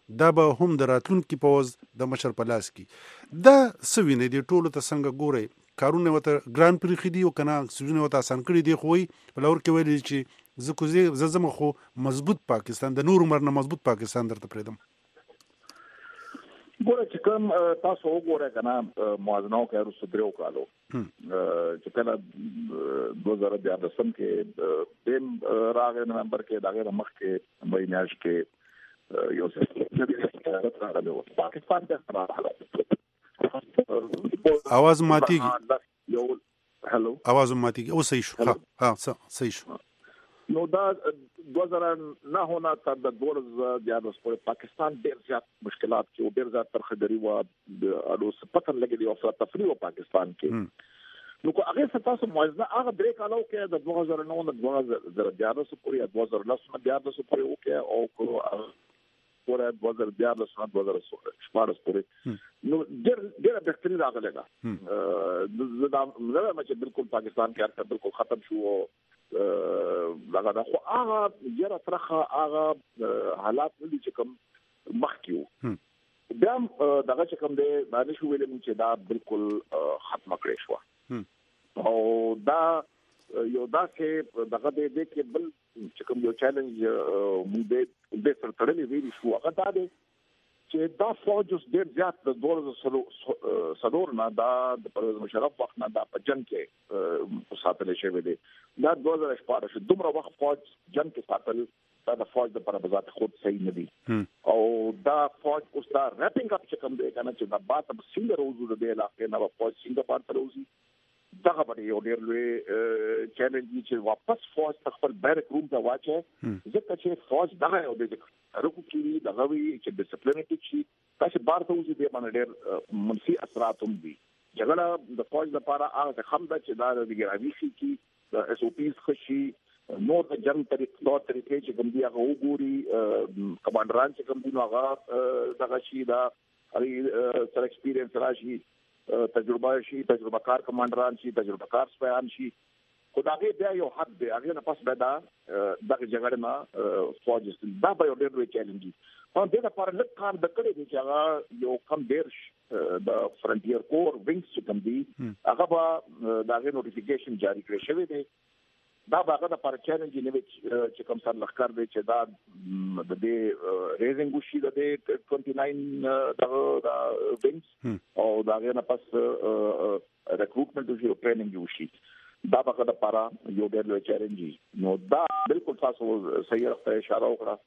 F: دا به هم د راتلونکي پوز د مشر په لاس کې دا سوینه دی ټولو ته څنګه ګوري کارونه وته ګران پرې خدي او کنه سوینه وته آسان کړی دی خو په لور کې ویل چې زکوزي ززم خو مضبوط پاکستان د نور عمر نه مضبوط پاکستان درته پریدم
I: ګوره چې کوم تاسو وګورئ کنه موازنه او کارو سدرو کالو چې کله دوه زره دیارلسم کې دیم راغی نومبر کې دغه مخ کې مې میاش کې یو څه راغلی پاکستان ته راغلی
F: आवाज ماتيږي
I: یو هلو
F: आवाज ماتيږي او صحیح شو ها ها صحیح شو
I: نو دا دوه زره نه نه تر د دوه زره دیارلس پورې پاکستان ډېر زیات مشکلات کې او ډېر زیات ترخدري و اډو سپتن لګي او تفریح په پاکستان کې نو کو هغه تاسو موازنه هغه درې کالو کې د دوه زره نه نه دوه زره دیارلس پورې دوه زره لس نه دیارلس پورې وکړي او کو پورې دوه زره دیارلس نه دوه زره شپږ پورې نو ډېر ډېر بهتري راغله دا زه دا چې بالکل پاکستان کې هر څه بالکل ختم شو دغه دا خو هغه یره ترخه هغه حالات نه دي چې کوم مخکیو بیا دغه چې کوم دی باندې شو ویل چې دا بالکل ختم کړی شو او دا یو دا کې دغه دې کې بل چې کوم یو چیلنج مونږ دې د سر تړلې ویل شو هغه دا دی چې دا فوج اوس ډېر زیات د دوه سلور نه دا د پرویز مشرف وخت نه دا په جنگ کې ساتل شوی دی دا دوه زره شپږ شو دومره وخت فوج جنگ کې ساتل دا د فوج د پر بذات خود صحیح نه دی او دا فوج اوس دا ریپینګ اپ چې کوم دی کنه چې دا بات په سینګ روزو د علاقې نه فوج څنګه پاتې روزي دا خبره یو ډېر لوی چیلنج دی چې واپس فوج خپل بیرک روم ته واچي ځکه چې فوج دغه یو دی رکو کې دغه وی چې ډیسپلینټ شي تاسو بار ته وځي د باندې ډېر منفي اثرات هم دي جګړه د فوج لپاره هغه خمده چې دا د ګراوي شي کې د اس او پیز خشي نو د جنگ طریقې تور طریقې چې کوم دی هغه وګوري کمانډران چې کوم دی نو هغه دغه شي دا هغه سره ایکسپیرینس راشي تجربه شي تجربه کار کمانډران شي تجربه کار سپیان شي خدای بیا یو حد دی هغه نه پس بدا دغه جګړه ما فوج دا به یو ډېر لوی چیلنج دی او د دې لپاره لږ کار د کړی دی چې هغه یو کم ډېر د فرنټیر کور وینګز چې کوم دی هغه به دغه نوټیفیکیشن جاری کړی شوی دی دا هغه د لپاره چیلنج نه وي چې کوم سر لخر دی چې دا د دې ریزینګ وشي د دې29 دغه وینګز او دغه نه پس ریکروټمنټ وشي او ټریننګ وشي دا هغه د لپاره یو ډېر لوی چیلنج نو دا بالکل تاسو صحیح راته اشاره وکړه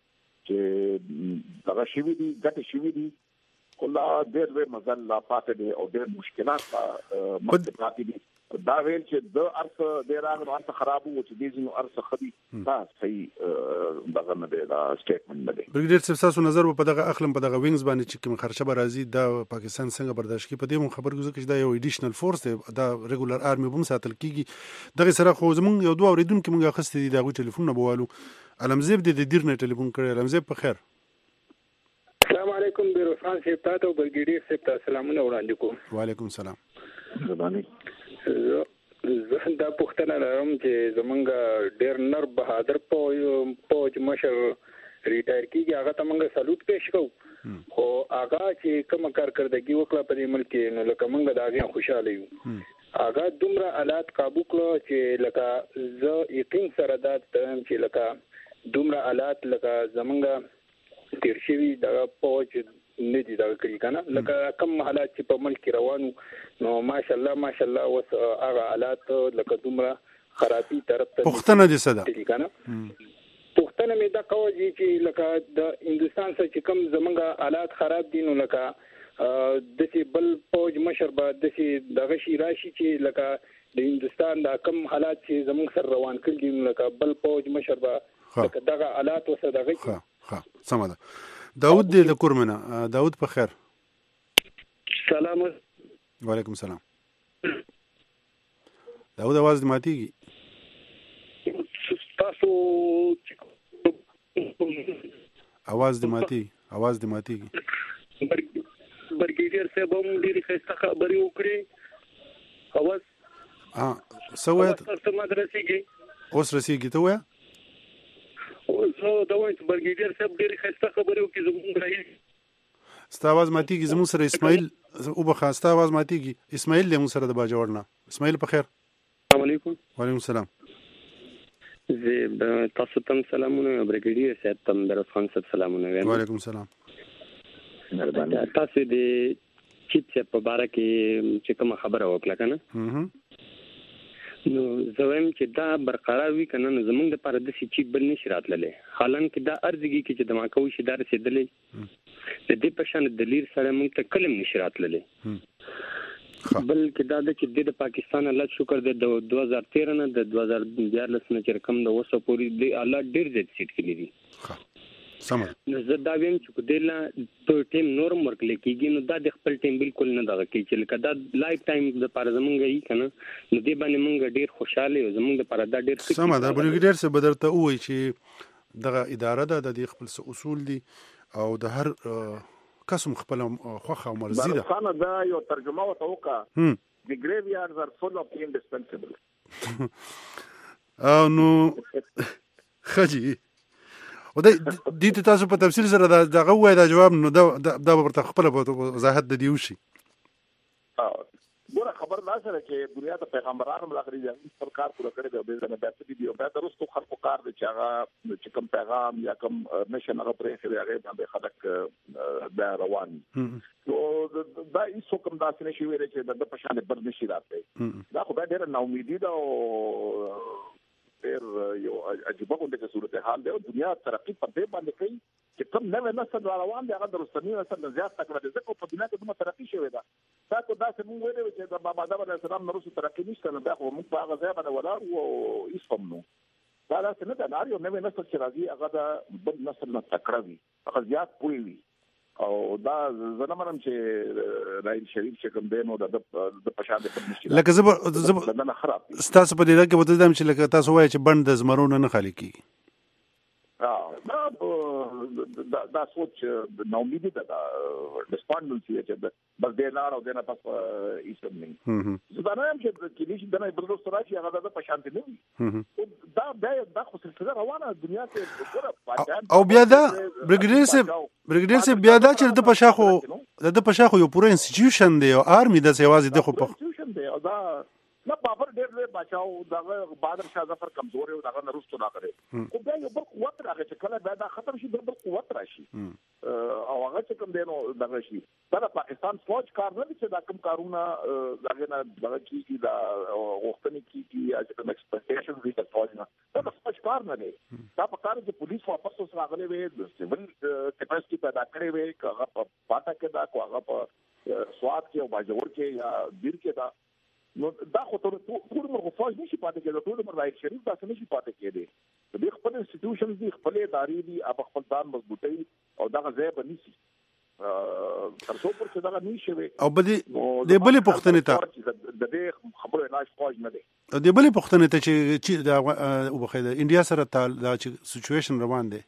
I: چې دغه شوی دی ګټه شوی دی کله ډېر لوی مزل لا پاتې دي او ډېر مشکلات مخ پاتې دي دا ویل چې د ارث ډېر هغه ارث خراب وو چې دې نو ارث خدي دا صحیح دغه نه دی دا سټیټمنټ نه دی
F: برګډیر صاحب تاسو نظر په دغه اخلم په دغه وینګز باندې چې کوم خرچه به راځي دا پاکستان څنګه برداشت کوي په دې خبر ګوزو کې دا یو ایډیشنل فورس دی دا ریګولر آرمي بم ساتل کیږي دغه سره خو زمونږ یو دوه اوریدونکو موږ اخستې دي دغه ټلیفون نه بوالو علمزیب د دیر نه ټلیفون کړی علمزیب په خیر
J: السلام علیکم بیروفان صاحب تاسو برګډیر صاحب تاسو سلامونه وړاندې کوم
F: وعلیکم السلام
I: زبانی
J: زه دا پوښتنه لرم چې زمونږ ډېر نر بهادر فوج مشر ریټایر کیږي هغه ته موږ سلوټ پېښ کوو خو هغه چې کوم کارکردګي وکړه په دې ملک کې نو لکه موږ د هغې خوشاله یو هغه دومره حالات قابو کړو چې لکه زه یقین سره دا وایم چې لکه دومره حالات لکه زمونږ تیر شوي دغه فوج نه دي دا کړی کنه لکه کم حالات چې په ملک روانو نو ماشاءالله ماشاءالله وس هغه حالات لکه دومره خرابي طرف ته
F: پښتنه دي صدا
J: کنه پښتنه مې دا کوي چې لکه د هندستان څخه چې کم زمونږ حالات خراب دي نو لکه د سی بل فوج مشر به د سی دغه شي راشي چې لکه د هندستان د کم حالات چې زمونږ سره روان کړي دي لکه بل فوج مشر به لکه دغه حالات وسه دغه
F: ها ها سمه ده داود دې د کورمنه داود په خیر
J: سلام
F: وعلیکم السلام داود आवाज دې ماتيږي
J: تاسو
F: आवाज دې ماتي आवाज دې ماتيږي
J: برګیډیر صاحب هم ډېری ښه خبرې وکړي आवाज
F: ها سويت
J: تاسو مدرسېږي
F: اوس رسیږي ته وای
J: او زه دا وایم چې برګیډیر صاحب ډېری ښه خبرې وکړي زموږ راځي
F: ستا आवाज ماتيږي زموږ سره اسماعیل او بخا ستا आवाज ماتيږي اسماعیل له موږ سره د باجوړنا. اسماعیل په خیر.
K: السلام علیکم.
F: وعلیکم السلام.
K: زه تاسو ته سلامونه بریګیډیر صاحب ته در خان صاحب سلامونه وایم.
F: وعلیکم السلام.
K: تاسو د چیپ په باره کې چې کوم خبره وکړه کنه نو زویم چې دا برقرار وي کنه نو زمونږ د لپاره د چیپ بل نشي راتللی حالانکه دا ارزګي کې چې دماکه وشي دا رسیدلی د دې په شان دلیل سره موږ ته کلم نشي راتللی بلکې دا د چې د پاکستان الله شکر د دوه هزار تیرہ نه د دوه هزار دیارلس نه چې کم د اوسه پورې د الله ډیر زیات سیټ کړي دي.
F: سم
K: نو زه دا ویم چې کله په ټیم نورم ورکل کېږي نو دا د خپل ټیم بالکل نه دغه کوي چې لکه دا لایف ټایم د لپاره زمونږ یې کنه نو دې باندې مونږ ډیر خوشاله یو زمونږ لپاره دا ډیر
F: سم دا بریګیډیر څه بدرته وای چې دغه اداره ده د خپل اصول دي او د هر قسم خپل خوخه او مرزي ده.
I: خانه دا یو ترجمه وتوقع the graveyards are full of indispensable.
F: او نو خجی او د دې تاسو په تفصیل سره دا دغه وای دا جواب نو دا دا ورته خپل وضاحت د دیو شي.
I: ګوره خبر دا سره چې دنیا ته پیغمبرانو ملګری دي سرکار پوره کړی دی به نه بیت دي او به درستو خلکو کار دي چې هغه چې کوم پیغام یا کوم نشن هغه پرې خري هغه باندې خلک دا روان نو دا هیڅ کوم داسې نشي ویل چې د پښانه بر نشي راځي دا خو به ډېر نو امیدي ده او ډېر یو عجیبه غونډه صورت حال دی او دنیا ترقی په دې باندې کوي چې کوم نوې نسل روان دی هغه د رستنی نسل نه زیات تکړه دي ځکه په دنیا کې کومه ترقی شوې ده تاسو دا څه مونږ ویلو چې د بابا آدم علیه السلام نه وروسته ترقی نشته نو دا خو موږ په هغه ځای باندې ولاړ وو هیڅ هم نو دا داسې نه ده نار یو نوې نسل چې راځي هغه د بل نسل نه تکړه وي هغه زیات پوه وي او دا زه نه منم چې راهیل شریف چې کوم دی نو د پښان د پرمشي
F: لکه زه زه خراب ستاسو په دې کې وته دم چې لکه تاسو وایي چې بند د زمرونه نه خالي کیږي.
I: دا دا سوچ نو امیدي ده دا ډسپانډنسي چې بس دې لار او دې نه پس ایسم نه زه نه یم چې کلی چې دنه بل سره چې هغه د پښان ته نه دا دا خو سلسله روانه دنیا کې
F: او بیا دا بریګیډیر سه بریګیډیر سه بیا دا چې د پښاخو د پښاخو یو پوره انسټیټیوشن دی او آرمي د سیوازي د خو په
I: انسټیټیوشن دی او دا نه بابر ډېر له بچاو دغه بادر شاه ظفر کمزور او دغه نرستو نه کړي خو بیا یو بل قوت راغی چې کله بیا دا ختم شي بل قوت راشي او هغه چې کوم دی نو دغه شي دا پاکستان فوج کار نه چې دا کوم کارونه دغه نه دغه کیږي دا وختنی کیږي چې کوم ایکسپیکټیشن دي د فوج نه دا فوج کار نه دی دا په کار چې پولیس واپس اوس راغلي وي د سیول کیپاسټي پیدا کړي وي هغه په پاټا کې دا هغه په سواد کې او باجوړ کې یا دیر کې دا نو دا خو ټول ټول مرغ فوج نشي پاتې کېدل ټول مرغ راځي شریف تاسو نشي پاتې کېدل د خپل انسټیټیوشنز دي خپل ادارې دي په خپل ځان مضبوطي او دا ځای بنسي تر څو پر څه دا نشي وي
F: او بده د بلې پښتنې ته
I: د دې خبرو علاج فوج نه دی
F: د بلې پښتنې ته چې دا وبخې د انډیا سره دا چې سچويشن روان دی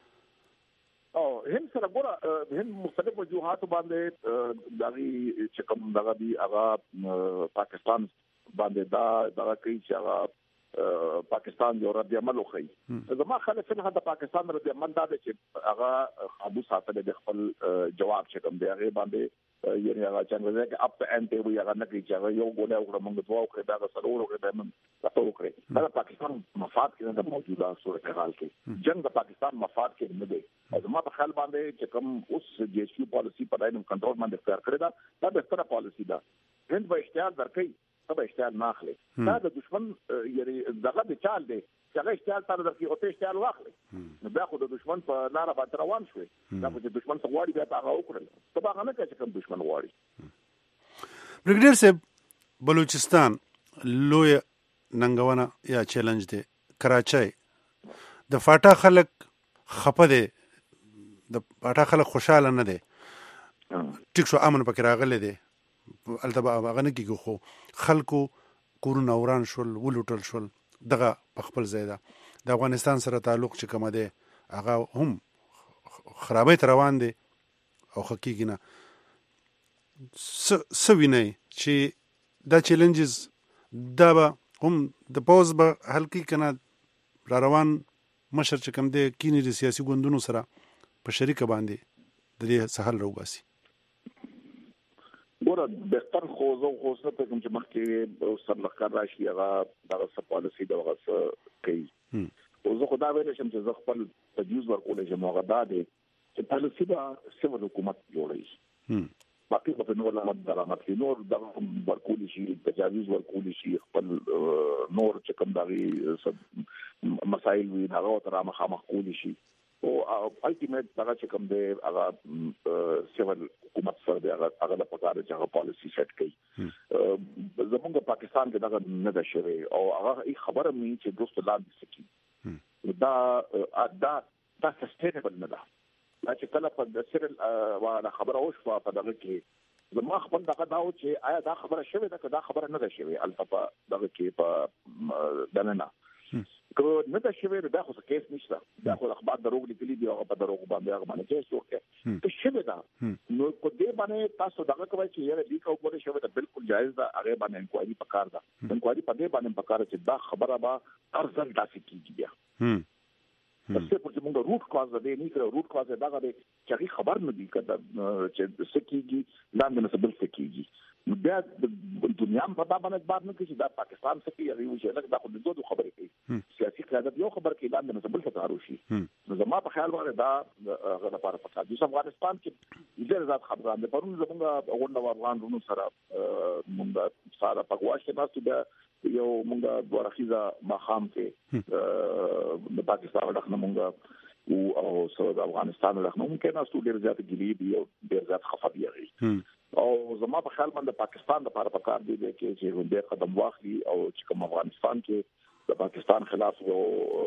I: او هند سره ګوره هند مختلف وجوهات باندې دغه چې کوم دغه دی هغه پاکستان باندې دا دغه کوي چې هغه پاکستان یو رد عمل وکړي زما خلک څنګه د پاکستان رد عمل دا چې هغه قابو ساتل د خپل جواب چې کوم دی هغه باندې یعنی هغه څنګه چې اپ انټي وي هغه نه کوي چې هغه یو ګولې او موږ دوه او دا سره ورو کې دا تاسو وکړي دا پاکستان مفاد کې د موجوده صورت حال کې جنگ د پاکستان مفاد کې نه دی زما په خیال باندې چې کوم اوس جی ایس یو پالیسی په دایم کنټرول باندې اختیار کړی دا دا بهتره پالیسی ده هند به اختیار درکې سبا اشتعال ناخلي دا د دشمن یعنی دغه د چال دی چې هغه اشتعال تر درکې او ته اشتعال واخلي نو بیا خو د دشمن په لار باندې روان شوي دا چې دشمن څنګه غواړي بیا هغه وکړي سبا هغه نه کوي چې کوم دشمن غواړي.
F: بریګیډیر صاحب بلوچستان لوی ننګونه یا چیلنج دی کراچۍ د فاټا خلک خپه دي د فاټا خلک خوشاله نه دي ټیک شو امن پکې راغلی دی البته هغه نه کېږي خو خلکو کورونه وران شول ولوټل شول دغه په خپل ځای ده د افغانستان سره تعلق چې کوم دی هغه هم خرابۍ ته روان دی او ښه کېږي نه څه وینئ چې دا چیلنجز دا به هم د پوز به حل کړي که نه را روان مشر چې کوم دی کینې د سیاسي ګوندونو سره په شریکه باندې د دې څه حل راوباسي.
I: ګوره بهتر خو زه خو څه ته کوم چې مخکې سرلخر راشي هغه دغه څه پالیسي دغه څه کوي او زه خو دا ویلی شم چې زه خپل تجویز ورکولی شم هغه دا دی چې پالیسي به سیول حکومت جوړوي باقي به په نور لامد درامد کې نور دغه ورکولی شي تجاویز ورکولی شي خپل نور چې کوم دغې مسایل وي هغه ورته رامخامخ کولی شي او الټیمیټ دغه چې کوم دی هغه سیول حکومت سره دی هغه د پکار چې هغه پالیسي سیټ کوي زمونږ پاکستان کې دغه نه ده شوی او هغه خبره مې چې دوست لاندې سکی دا دا دا سسټینبل نه ده چې کله په سر ولا خبره وشوه په دغه کې زما خپل دغه داو چې آیا دا خبره شوې ده که دا خبره نه ده شوې البته دغه کې په دننه که نه ده شوې دا خو کیس نشته دا خو اخبار دروغ لیکلي دي او په دروغ باندې هغه باندې کیس وکړي که شوې ده نو کو دې باندې تاسو دغه کوي چې یاره لیک او کوله شوې ده بالکل جایز ده هغه باندې انکوایري پکار ده انکوایري په دې باندې پکار چې دا خبره به ارزل داسې کیږي بیا څه په موږ روټ کاز ده نه کړو روټ کاز دا غوډه چې خبر نه دي کده چې سکیږي لاندې نه بل سکیږي نو بیا د دنیا په دا باندې بار نه کوي دا پاکستان سکی یوه وجه لکه دا خو د دوه خبرې کوي سیاسي قیادت یو خبر کوي لاندې نه بل څه کارو شي نو زما په خیال باندې دا غوډه لپاره پکار دي افغانستان کې ډېر زیات خبران دي پرون زموږ غونډه افغان رونو سره موږ سره په واشه تاسو دا یو موږ دوه رخیزه مخام کې د پاکستان ولخت موږ او سعود افغانستان ولخت ممکن است ډېر زیات ګلی دي او ډېر زیات خفه دي او زما په خیال باندې پاکستان لپاره پکار دی چې چې د قدم واخلي او چې کوم افغانستان کې د پاکستان خلاف یو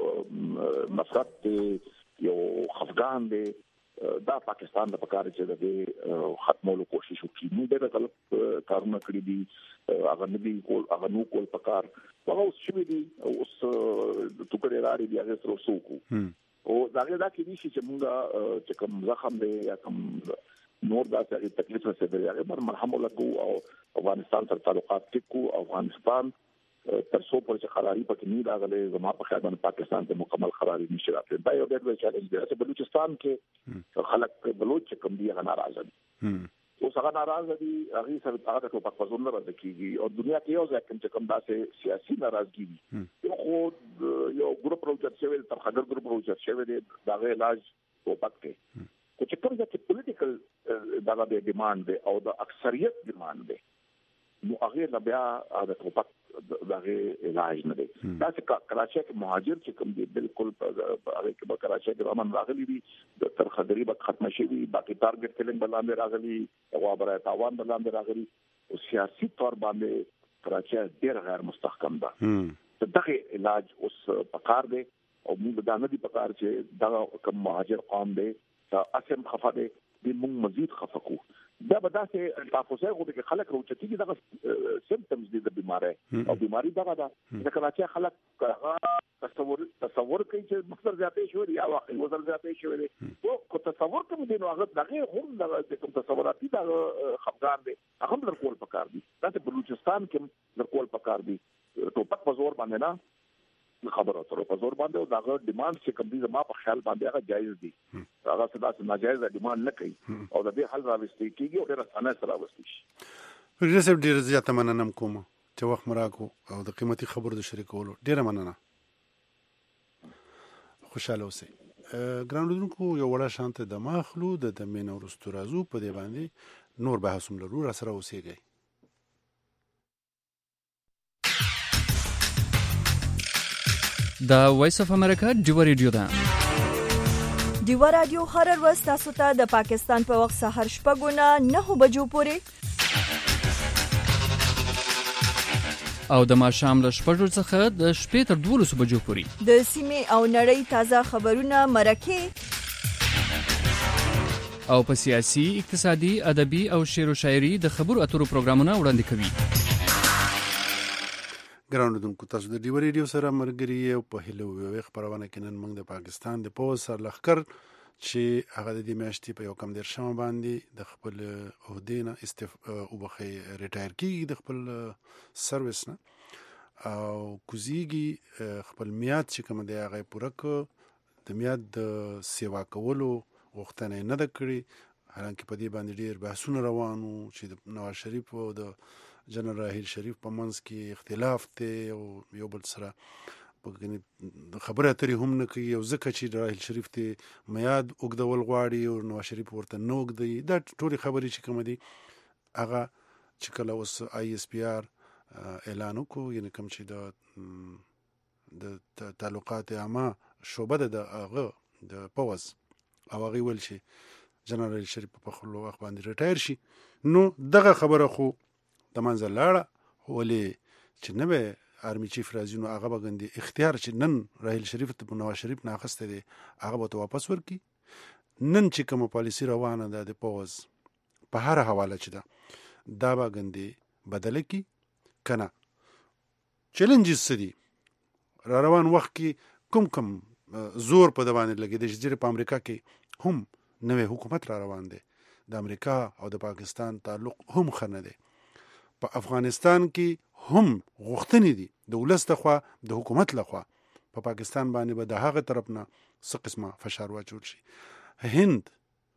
I: نفرت یو خفګان دی دا پاکستان د پکار چې د ختمولو کوشش وکړي نو ډېر غلط کارونه کړی دي هغه نه دي کول هغه نو کول پکار هغه اوس شوی دي اوس ټوکړې راړي دي هغه سره وسوکو او دا دا کې دي چې موږ چې کوم زخم دی یا کوم نور دا چې تکلیف رسېدلی هغه بر مرهم ولګو او افغانستان سره تعلقات ټیکو افغانستان تر څو پر چې قراري پکې نه راغلي زما په خیال باندې پاکستان ته مکمل قراري نشي راتلی دا یو ډېر لوی چیلنج دی چې بلوچستان کې خلک بلوچ کوم دی هغه ناراضه دي اوس هغه ناراضه دي هغه سره هغه ټوپک په ځون راځي کیږي او دنیا کې یو ځکه چې کوم داسې سیاسي ناراضګي دي یو خو یو ګروپ پروجیکټ شوی تر خګر ګروپ پروجیکټ شوی دی دا غي علاج ټوپک کې چې کوم چې پولیټیکل دا د ډیماند دی او د اکثریت ډیماند دی نو هغه نه بیا د ټوپک دغه علاج نه دی دا چې کراچۍ کې مهاجر چې کوم دی بالکل هغه کې به کراچۍ کې امن راغلي دي د تر خدري به ختم شي باقي ټارګټ کلینګ بلاندې راغلي او برای تاوان بلاندې راغلي او سیاسي تور باندې کراچۍ ډېر غیر مستحکم ده دغه علاج اوس پکار دی او موږ دا نه دي پکار چې دا کوم مهاجر قوم دی دا اسم خفه دی د موږ مزید خفه کو دا به داسې تاسو غوډه کې خلک روچتي دغه سیمپټمز دي د بیماری او بیماری دغه دا ځکه چې خلک تصور تصور کوي چې مقصد زیاتې شوی یا واقعي وزن زیاتې شوی دی او کو تصور کوم دي نو هغه دغه هم د کوم تصوراتي د خفګان دي هغه در کول پکار دي دا ته بلوچستان کې در کول پکار دي ټوپک په زور باندې نه خبره سره په زور باندې او داغه ډیماند چې کوم دي زما په خیال باندې هغه جایز دي هغه څه داسې ناجایز ډیماند نه کوي او د دې حل راوستي کیږي او ډېر اسانه سره راوستي شي
F: ډېر سب ډېر زیاته مننه کوم چې وخت مراکو او د قیمتي خبرو د شریکولو ډېر مننه خوشاله اوسئ ګران لیدونکو یو وړه شانته د ماخلو د دمین او رستورازو په دی باندې نور بحثوم لرو را سره اوسېږي
L: دا وایس اف امریکا ډیو ریډیو ده
A: ډیو رادیو هر ورځ تاسو ته د پاکستان په وخت سحر شپږونه نه بجو پورې
L: او د ماښام له شپږو څخه د شپې تر دولسو بجو پورې
A: د سیمې او نړۍ تازه خبرونه مرکه
L: او په سیاسي اقتصادي ادبي او شعر او شاعري د خبرو اترو پروګرامونه وړاندې کوي
F: ګرانو دونکو تاسو د ډیو ریډیو سره مرګري او په هلو وی خبرونه کې نن موږ د پاکستان د پوز سر لخر چې هغه د دې میاشتې په یو کم دیر شمه باندې د خپل عہدې نه استف او بخي ریټایر کیږي د خپل سرویس نه او کوزيږي خپل میاد چې کوم دی هغه پوره ک د میاد د سیوا کولو وختنه نه د کړی حالانکه په دې باندې ډیر بحثونه روانو چې د نواز شریف او د جنرال راحیل شریف په منځ کې اختلاف دی او یو بل سره خبره اترې هم نه کوي او ځکه چې د راحیل شریف ته میاد اوږدول غواړي او نواز شریف ورته نه اوږدوي. دا ټولې خبرې چې کومه دي هغه چې کله اوس آی اس پی آر اعلان وکړو، یعنې کوم چې د د تعلقات عامه شعبه ده د هغه د پوز او هغې ویل چې جنرال راحیل شریف په خپل وخت باندې ریټایر شي، نو دغه خبره خو د منځه لاړه. ولې چې نه به آرمي چیف راځي نو هغه به ګندې اختیار چې نن راحیل شریف ته نواز شریف نه اخیستی دی هغه به ته واپس ورکړي. نن چې کومه پالیسي روانه ده د پوز په هر حواله چې ده دا به ګندې بدله کړي که نه. چیلنجز څه دي؟ را روان وخت کې کوم کوم زور په د باندې لګېدی چې ځینې په امریکا کې هم نوی حکومت را روان دی، د امریکا او د پاکستان تعلق هم ښه نه دی. په افغانستان کې هم غوښتنې دي د ولس لخوا د حکومت لخوا په پاکستان باندې به د هغه طرف نه څه قسمه فشار واچول شي. هند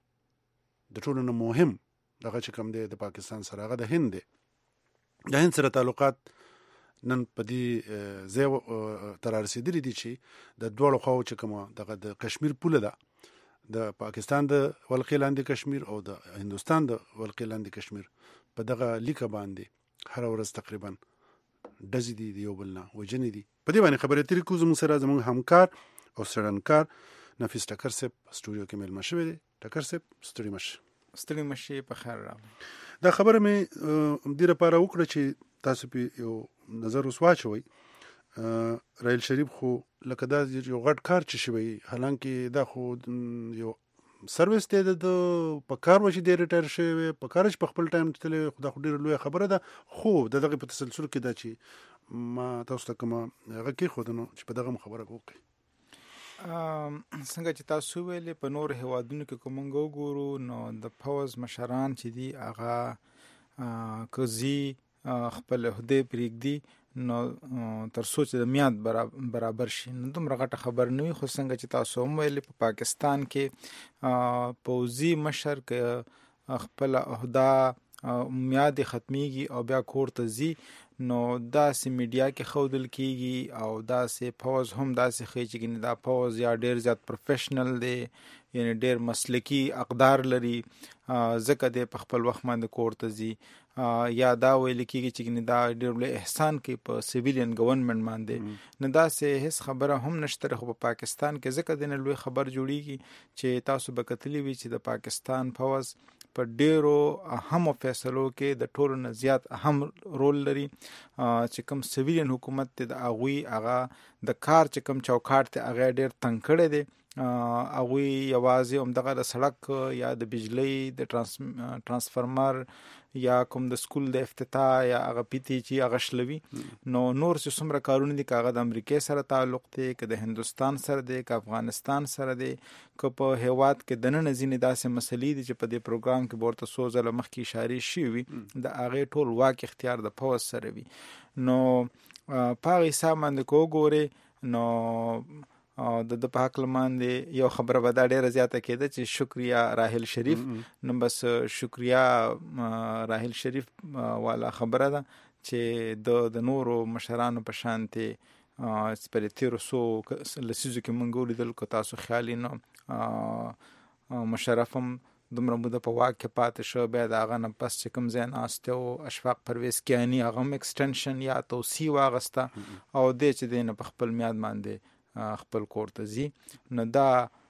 F: د ټولو نه مهم دغه چې کوم دی د پاکستان سره هغه د هند دی. د هند سره تعلقات نن په دې ځای ته رارسېدلي دي چې د دواړو خواو چې کومه دغه د کشمیر پوله ده، د پاکستان د ولقې لاندې کشمیر او د هندوستان د ولقې لاندې کشمیر، په دغه لیکه باندې هر ورځ تقریبا ډزې دي د یو بل نه وژنې دي. په دې باندې خبرې اترې کوو. زموږ سره زموږ همکار او څېړنکار نفیس ټکر صاحب سټوډیو کې میلمه شوی دی. ټکر صاحب ستړي مشه.
M: ستړي مشه، په خیر راغلی.
F: دا خبره مې دې لپاره وکړه چې تاسو په یو نظر اوس واچوئ. راحیل شریف خو لکه دا یو غټ کار چې شوی، حالانکه دا خو یو سرویس دی د په کار و چې دی ریټایر شوی، په کار چې په خپل ټایم تللی، خو دا خو ډېره لویه خبره ده. خو د دغې په تسلسل کې دا چې ما تاسو ته کومه هغه کېښوده نو چې په دغه هم خبره وکړئ.
M: څنګه چې تاسو ویلې په نور هیوادونو کې که موږ وګورو نو د پوز مشران چې دي هغه که ځي خپل عهدې پرېږدي نو تر څو چې د میاد برابر شي نو دومره غټه خبر نه وي. خو څنګه چې تاسو هم ویلې په پاکستان کې پوځي مشر که خپل عهده میاد ختمیږي او بیا کور ته ځي نو داسې میډیا کې ښودل کېږي او داسې پوز هم داسې ښیي چې دا پوز یا ډېر زیات پروفیشنل دی، یعنی ډېر مسلکي اقدار لري، ځکه دی په خپل وخت باندې کور ته ځي. یا دا ویل کېږي چې دا ډېر لوی احسان کوي په سیویلین ګورنمنټ باندې. نو داسې هیڅ خبره هم نشته. خو په پاکستان کې ځکه دی نه لوی خبر جوړیږي چې تاسو به کتلی وي چې د پاکستان پوز په ډېرو اهمو فیصلو کې د ټولو نه زیات اهم رول لري. چې کوم سیویلین حکومت دی د هغوی هغه د کار چې کوم چوکاټ دی هغه ډېر تنګ کړی دی. هغوی یوازې همدغه د سړک یا د بجلۍ د ترانس ترانسفرمر یا کوم د سکول د افتتاح یا هغه پیتې چې هغه شلوي. نو نور چې څومره کارونه دي که هغه د امریکې سره تعلق دی، که د هندوستان سره دی، که افغانستان سره دی، که په هیواد کې دننه ځینې داسې مسلې دي چې په دې پروګرام کې به ورته څو ځله مخکې اشارې شوي وي، د هغې ټول واک اختیار د پوز سره وي. نو په هغه حساب باندې که وګورې نو د د په حق باندې یو خبره به دا ډېره زیاته کېده چې شکریه راحیل شریف. نو بس شکریه راحیل شریف والا خبره ده چې د د نورو مشرانو په شانتې پر تیرو څو لسیزو کې موږ ولیدل، که تاسو خیال نو مشرف هم دومره موده په واک کې پاتې شو، بیا د هغه نه پس چې کوم ځای ناستی و اشفاق پرویز کیاني هغه هم اکسټنشن یا توسیع واخیسته او دی چې دی نه په خپل میاد باندې خپل کور ته ځي. نو دا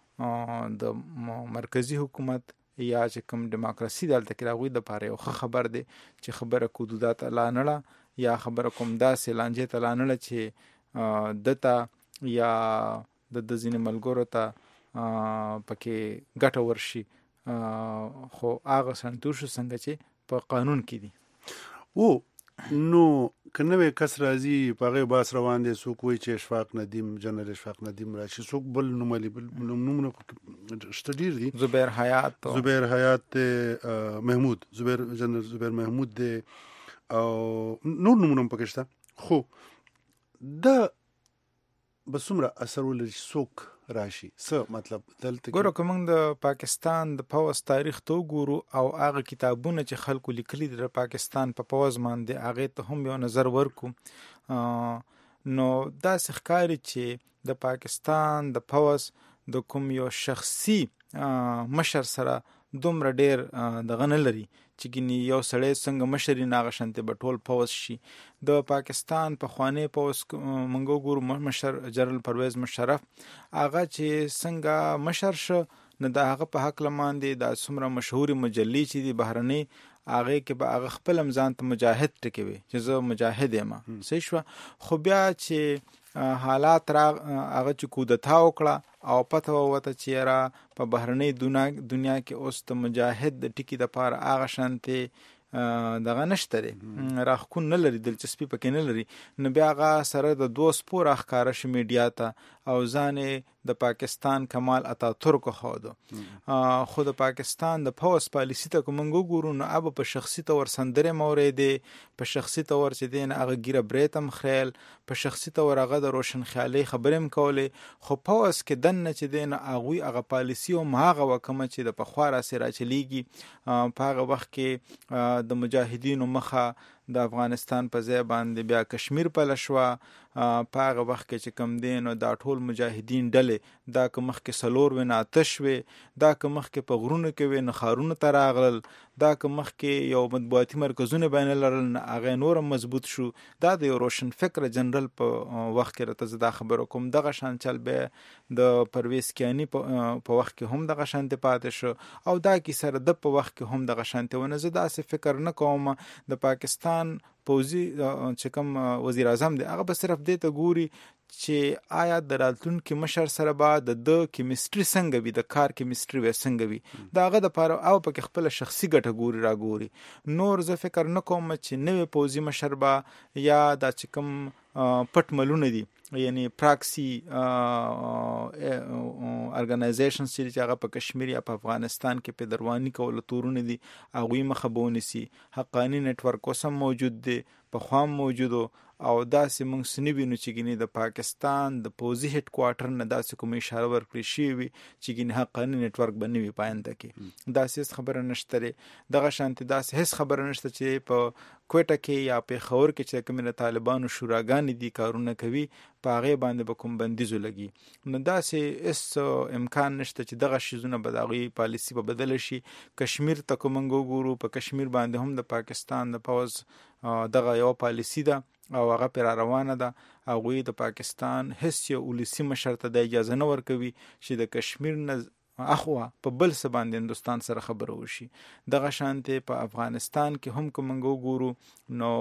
M: د مرکزی حکومت یا چې کوم ډیموکراسي دلته کې هغوی دپاره یو ښه خبر دی چې خبره کودودا ته لا نړه یا خبره کوم داسې لانجې ته لا نړه چې دته یا د د ځینې ملګرو ته پکې ګټه ورشي. خو هغه سنتور شو څنګه چې په قانون کې دي.
F: او نو که نوی کس راځي په هغې بحث روان دی، څوک وایي چې اشفاق ندیم جنرال اشفاق ندیم راشي، څوک بل نوملي بل نومونه شته ډېر دي،
M: زبیر حیات
F: زبیر حیات دی، محمود زبیر جنرال زبیر محمود دی او نور نومونه هم پکې شته. خو دا به څومره اثر ولري چې څوک راشي. څه مطلب دلته
M: ګوره که موږ د پاکستان د پوځ تاریخ ته وګورو او هغه کتابونه چې خلکو لیکلي دي د پاکستان په پوځ باندې هغې ته هم یو نظر ورکو نو داسې ښکاري چې د پاکستان د پوځ د کوم یو شخصي مشر سره دومره ډیر دغه نه لري چې ګینې یو سړی څنګه مشر یې ناغه شانتې به ټول پوځ شي. د پاکستان پخوانی پوځ موږ وګورو مشر جنرال پرویز مشرف هغه چې څنګه مشر شو نو د هغه په حق لماندې د څومره مشهوري مجلې چې دي بهرنۍ هغه کې به هغه خپل ځان ته مجاهد ټکوي چې زه مجاهد یم صحیح شو. خو بیا چې حالات را هغه چې کودتا وکړه او پته ووته چې را په بهرنۍ دنیا کې اوس د مجاهد د ټکی د پاره هغه شانتې دغه نشته دی راخکون نه لري دلچسپي پکې نه لري نو بیا هغه سره د دوه سپور ښکاره شي میډیا ته او ځان د پاکستان کمال اتاتورک خودو. خو د پاکستان د پوځ پالیسي ته کوم وګورو نو اب په شخصي تور سندره مورې دی په شخصي تور چې دین هغه ګیره بریتم خیال په شخصي تور هغه د روشن خیالي خبرم کولې خو پوځ کې دنه چې دین هغه هغه پالیسي او هغه وکم چې د پخواره سره چلیږي په هغه وخت کې د مجاهدینو مخه د افغانستان په ځای باندې بیا کشمیر په لشوا په هغه وخت کې چې کم دین او دا ټول مجاهدین ډلې دا که مخکې سلور وې نه آتش وې دا که مخکې په غرونو کې وې نه ښارونو ته راغلل دا که مخکې یو مطبوعاتي مرکزونه بین لرل نه هغه نور مضبوط شو. دا د یو روشن فکر جنرال په وخت کې راته زه دا خبره کوم دغه شان چل به د پرویز کیانی په وخت کې هم دغه شانتې پاتې شو او دا کې سره د په وخت کې هم دغه شانتې ونه زه داسې فکر نه کوم د پاکستان پوزي چې کوم وزیر اعظم دی هغه به صرف دې ته ګوري چې آیا د راتلونکي مشر سره به د کیمستري څنګه وي د کار کیمستري وي څنګه وي دا هغه د پاره او په خپل شخصي ګټه ګوري را ګوري. نور زه فکر نه کوم چې نوې پوزي مشر به یا د چې کوم پټ ملونه دي یعنی پراکسی ارګنایزیشنز چې هغه په کشمیر یا په افغانستان کې په دروانی کول تورونه دي هغه مخه بونسي حقانی نتورک اوسم موجود دي په خام موجودو او داسې موږ سنوینو چې ګینه د پاکستان د پوزي هډ کوارټر نه داسې کوم اشاره ورکړي شي وي چې ګینه حقانی نتورک بنوي پاینده کې داسې خبره نشته دغه شانتي داسې هیڅ خبره نشته چې په کوټه کې یا په خور کې چې کوم طالبانو شوراګان دي کارونه کوي په هغه باندې به کوم بندیزو لګي نو داسې اس امکان نشته چې دغه شیزونه به دغه پالیسی په بدل شي. کشمیر ته کوم وګورو په کشمیر باندې هم د پاکستان د پوز دغه یو پالیسی ده او هغه پر روانه ده او د پاکستان هیڅ یو ولسی مشر ته د اجازه نه ورکوي چې د کشمیر نه اخوا په بل څه باندې هندستان سره خبرو وشي. دغه شانته په افغانستان کې هم کوم وګورو نو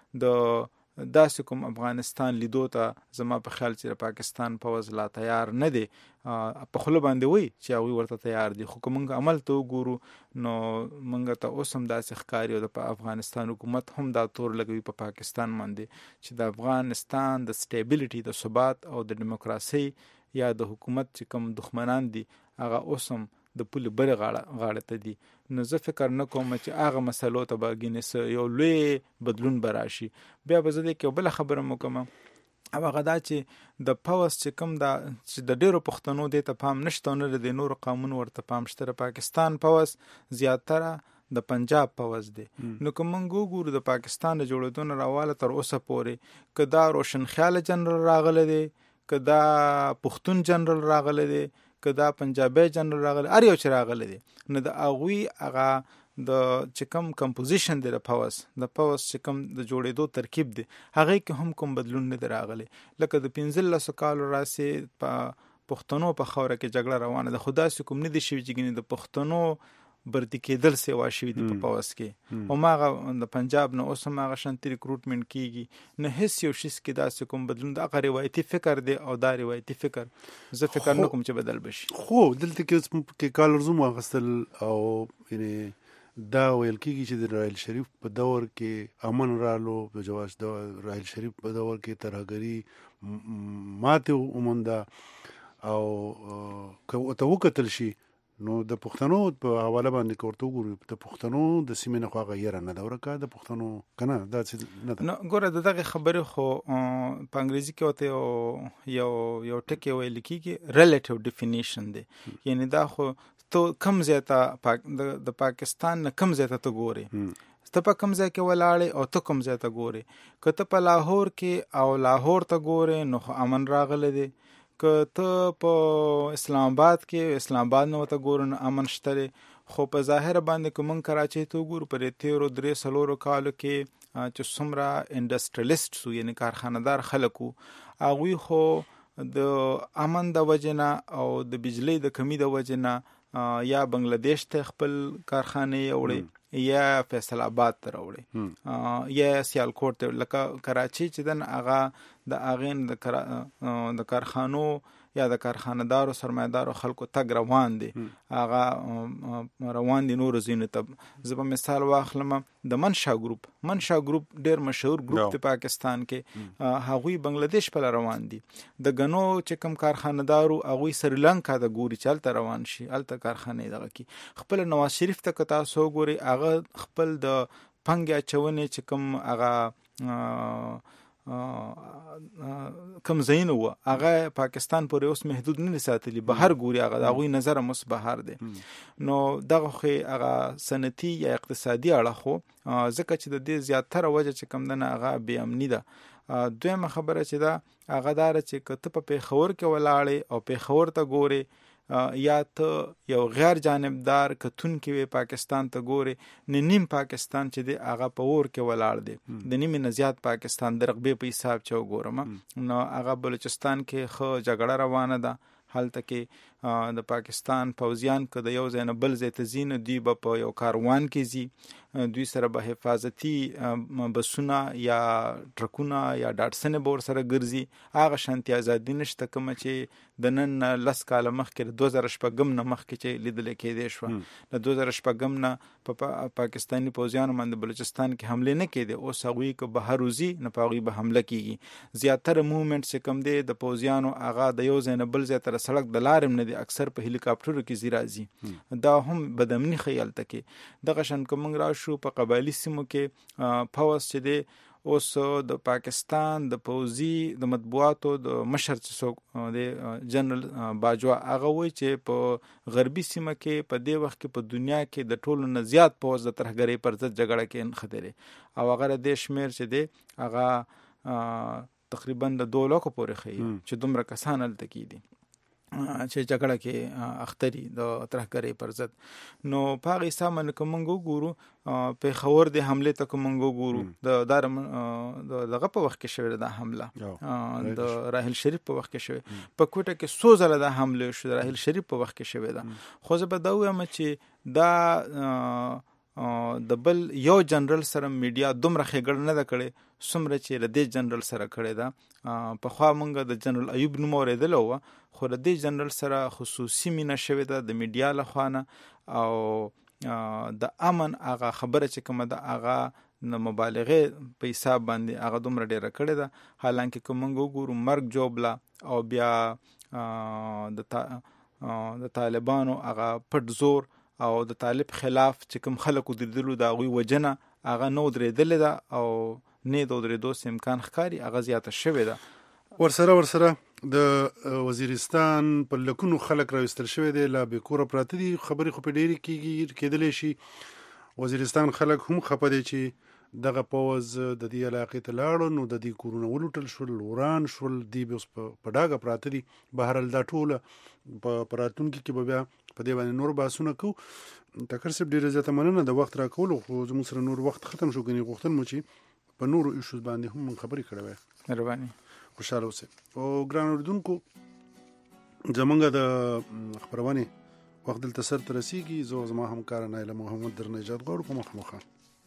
M: د داسې کوم افغانستان لیدو ته زما په خیال چې پاکستان پوز لا تیار نه دی په خله باندې وای چې هغه ورته تیار دي خو کوم عمل ته وګورو نو مونږ ته اوسم داسې ښکاری او د افغانستان حکومت هم دا تور لګوي په پاکستان باندې چې د افغانستان د سټیبلیټي د ثبات او د دیموکراسي یا د حکومت چې کوم دښمنان دي هغه اوسم د پولی بره غاړه غاړه ته دي نو زه فکر نه کوم چې هغه مسلو ته باګینه یو لوی بدلون براشي. بیا به زه د کې بل خبره مکم او هغه دا چې د پوس چې کوم دا چې د ډیرو پښتنو د ته پام نشته نه د نورو قانون ورته پام شته. پاکستان پوس زیاتره د پنجاب پوز دی نو کوم ګورو د پاکستان جوړېدون راواله تر اوسه پورې کدا روشن خیال جنرال راغله دی کدا پښتون جنرال راغله دی کدا پنجابي جنرال راغله ار یو چې راغله دي نو د اغوی هغه د چې کوم کمپوزیشن دی د پاوس د پاوس چې کوم د جوړېدو ترکیب دی هغه کې هم کوم بدلون نه راغلی لکه د پنځلس کال راسي په پښتنو په خوره کې جګړه روانه ده خدا سې کوم نه دي شي چې د پښتنو برتی کېدل سیوا شوی دی په پاوس کې او ماغه د پنجاب نه اوس ماغه شانتي ریکروټمنټ کیږي نه هیڅ یو شیس کې داسې کوم بدلون د هغه روایتي فکر دی او دا روایتي فکر زه فکر نه کوم چې بدل بشي.
F: خو دلته کې کې کال رزوم واغستل او یعنی دا ویل کیږي چې د رایل شریف په دور کې امن رالو په جواز د رایل شریف په دور کې ترهګری ماته ومنده او که ته وکتل شي نو د پښتنو په حواله باندې کوړته وګورو د پښتنو د سیمې نه خو غیر نه دا ورکه د پښتنو کنه دا څه نه
M: نو ګوره دغه خبره خو په انګریزي کې وته یو یو ټکی ویل کیږي ریلیټیو ډیفینیشن دی یعنی دا خو ته کم زیاته د پاکستان نه کم زیاته ته ګوري ته په کم ځای کې ولاړې او ته کم ځای ته ګوري که ته په لاهور کې او لاهور ته ګوري نو امن راغلی دی که ته په اسلام آباد کې اسلام آباد نه ته ګورو نو امن شته خو په ظاهر باندې کوم کراچۍ ته ګورو پر تیرو درې سلورو کالو کې چې څومره انډستریالیست سو یعنی کارخانه‌دار خلکو هغوی خو د امن د وجنه او د بجلی د کمی د وجنه یا بنگلاديش ته خپل کارخانه وړي یا فیصل آباد ته راوړي یا سیالکوټ ته لکه کراچۍ چې دن هغه د اغین د کرا د کارخانو یا د کارخانه‌دارو سرمایدارو خلکو تګ روان دي هغه روان دي نور زینه ته زه په مثال واخلم د منشا ګروپ منشا ګروپ ډیر مشهور ګروپ دی پاکستان کې هغوی بنگلاديش په لروان دي د غنو چې کوم کارخانه‌دارو هغوی سریلانکا د ګوري چلته روان شي الته کارخانه دغه کې خپل نواز شریف ته کتا سو ګوري هغه خپل د پنګیا چونه چې کوم هغه کم زین و هغه پاکستان پر اوس محدود نه ساتلی بهر ګوري هغه دغه نظر مس بهر دی نو دغه خو هغه صنعتي یا اقتصادي اړه خو ځکه چې د دې زیاتره وجه چې کم دنه هغه بې امنی ده دویمه خبره چې دا هغه دار چې کته په پیښور کې ولاړې او پیښور ته ګوري یا ته یو غیر جانبدار کتون کې پاکستان ته ګوري نه نیم پاکستان چې دی هغه په اور کې ولاړ دی د نیمه نه زیات پاکستان د رقبې په حساب چې وګورم نو هغه بلوچستان کې خو جګړه روانه ده حالته کې د پاکستان فوجیان که د یو ځای نه بل ځای ته ځي نو دوی به په یو کاروان کې ځي دوی سره به حفاظتي بسونه یا ټرکونه یا ډاټسنې به ورسره ګرځي هغه شانتي ازادي نشته کومه چې د نن لس کاله مخکې دوه زره شپږم نه مخکې چې لیدل کېدی شوه د دوه زره شپږم نه په پاکستاني پوځیانو باندې بلوچستان کې حمله نه کېدې اوس هغوی که بهر وځي نو په هغوی به حمله کېږي زیاتره موومنټ چې کوم دی د پوځیانو هغه د یو ځای نه بل ځای ته سړک د لارې نه دی اکثر په هلیکاپټرو کې ځي راځي دا هم بدامني ښیي هلته کې دغه شان که موږ راشو په قبایلي سیمو کې پوځ چې دی اوس د پاکستان د پوځي د مطبوعاتو د مشر چې څوک د جنرال باجوا هغه وایي چې په غربي سیمه کې په دې وخت کې په دنیا کې د ټولو نه زیات پوځ د ترهګرۍ پر ضد جګړه کې نښتی دی او هغه د شمېر چې دی هغه تقریبا د دوه لکو پورې ښیي چې دومره کسان هلته کې دي چې جګړه کې اختری د ترهګرۍ پر ضد نو په هغه حساب باندې که موږ وګورو پیښور د حملې ته که موږ وګورو د دغه په وخت کې شوې ده حمله د راحل شریف په وخت کې شوې په کوټه کې څو ځله د حمله شو د راحل شریف په وخت کې شوې ده خو زه به دا وایم چې دا د بل یو جنرال سره میډیا دومره ښېګړه نه ده کړې څومره چې له دې جنرال سره کړې ده پخوا موږ د جنرال ایوب نوم اورېدلی وه خو له دې جنرال سره خصوصي مینه شوې ده د میډیا له خوا نه او د امن هغه خبره چې کومه ده هغه د مبالغې په حساب باندې هغه دومره ډېره کړې ده حالانکه که موږ وګورو مرګ جوبله او بیا د طالبانو هغه پټ زور او د طالب خلاف چې کوم خلکو دلیدلو د هغوی وجنه هغه نه ودرېدلې ده او نه د ودرېدو څه امکان ښکاري هغه زیاته شوې ده
F: ورسره ورسره د وزیرستان په لکونو خلک راوستل شوی دی لا بې کوره پراته دي خبرې خو په ډېرې کېږي کېدلی شي وزیرستان خلک هم خفه دي چې دغه پوځ د دې علاقې ته لاړو نو د دې کورونه ولوټل شول وران شول دوی به اوس په ډاګه پراته دي بهرحال دا ټوله په راتلونکي کې به بیا په دې باندې نور بحثونه کوو ټکر صاحب ډېره زیاته مننه د وخت راکولو خو زموږ سره نور وخت ختم شو ګنې غوښتل مو چې په نورو ایشوز باندې هم خبرې کړې وای
M: مهرباني
F: خوشاله اوسئ او ګران اورېدونکو زمونږ د خپرونې وخت دلته سرته رسیږي زه زما همکاره نایله محمد درنه اجازه غواړو په مخامخ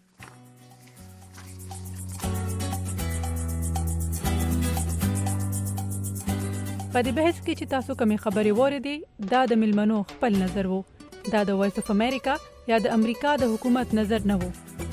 N: په دې بحث کې چې تاسو کومې خبرې واورېدې دا د ملمنو خپل نظر وو دا د وایس اف امریکا یا د امریکا د حکومت نظر نه وو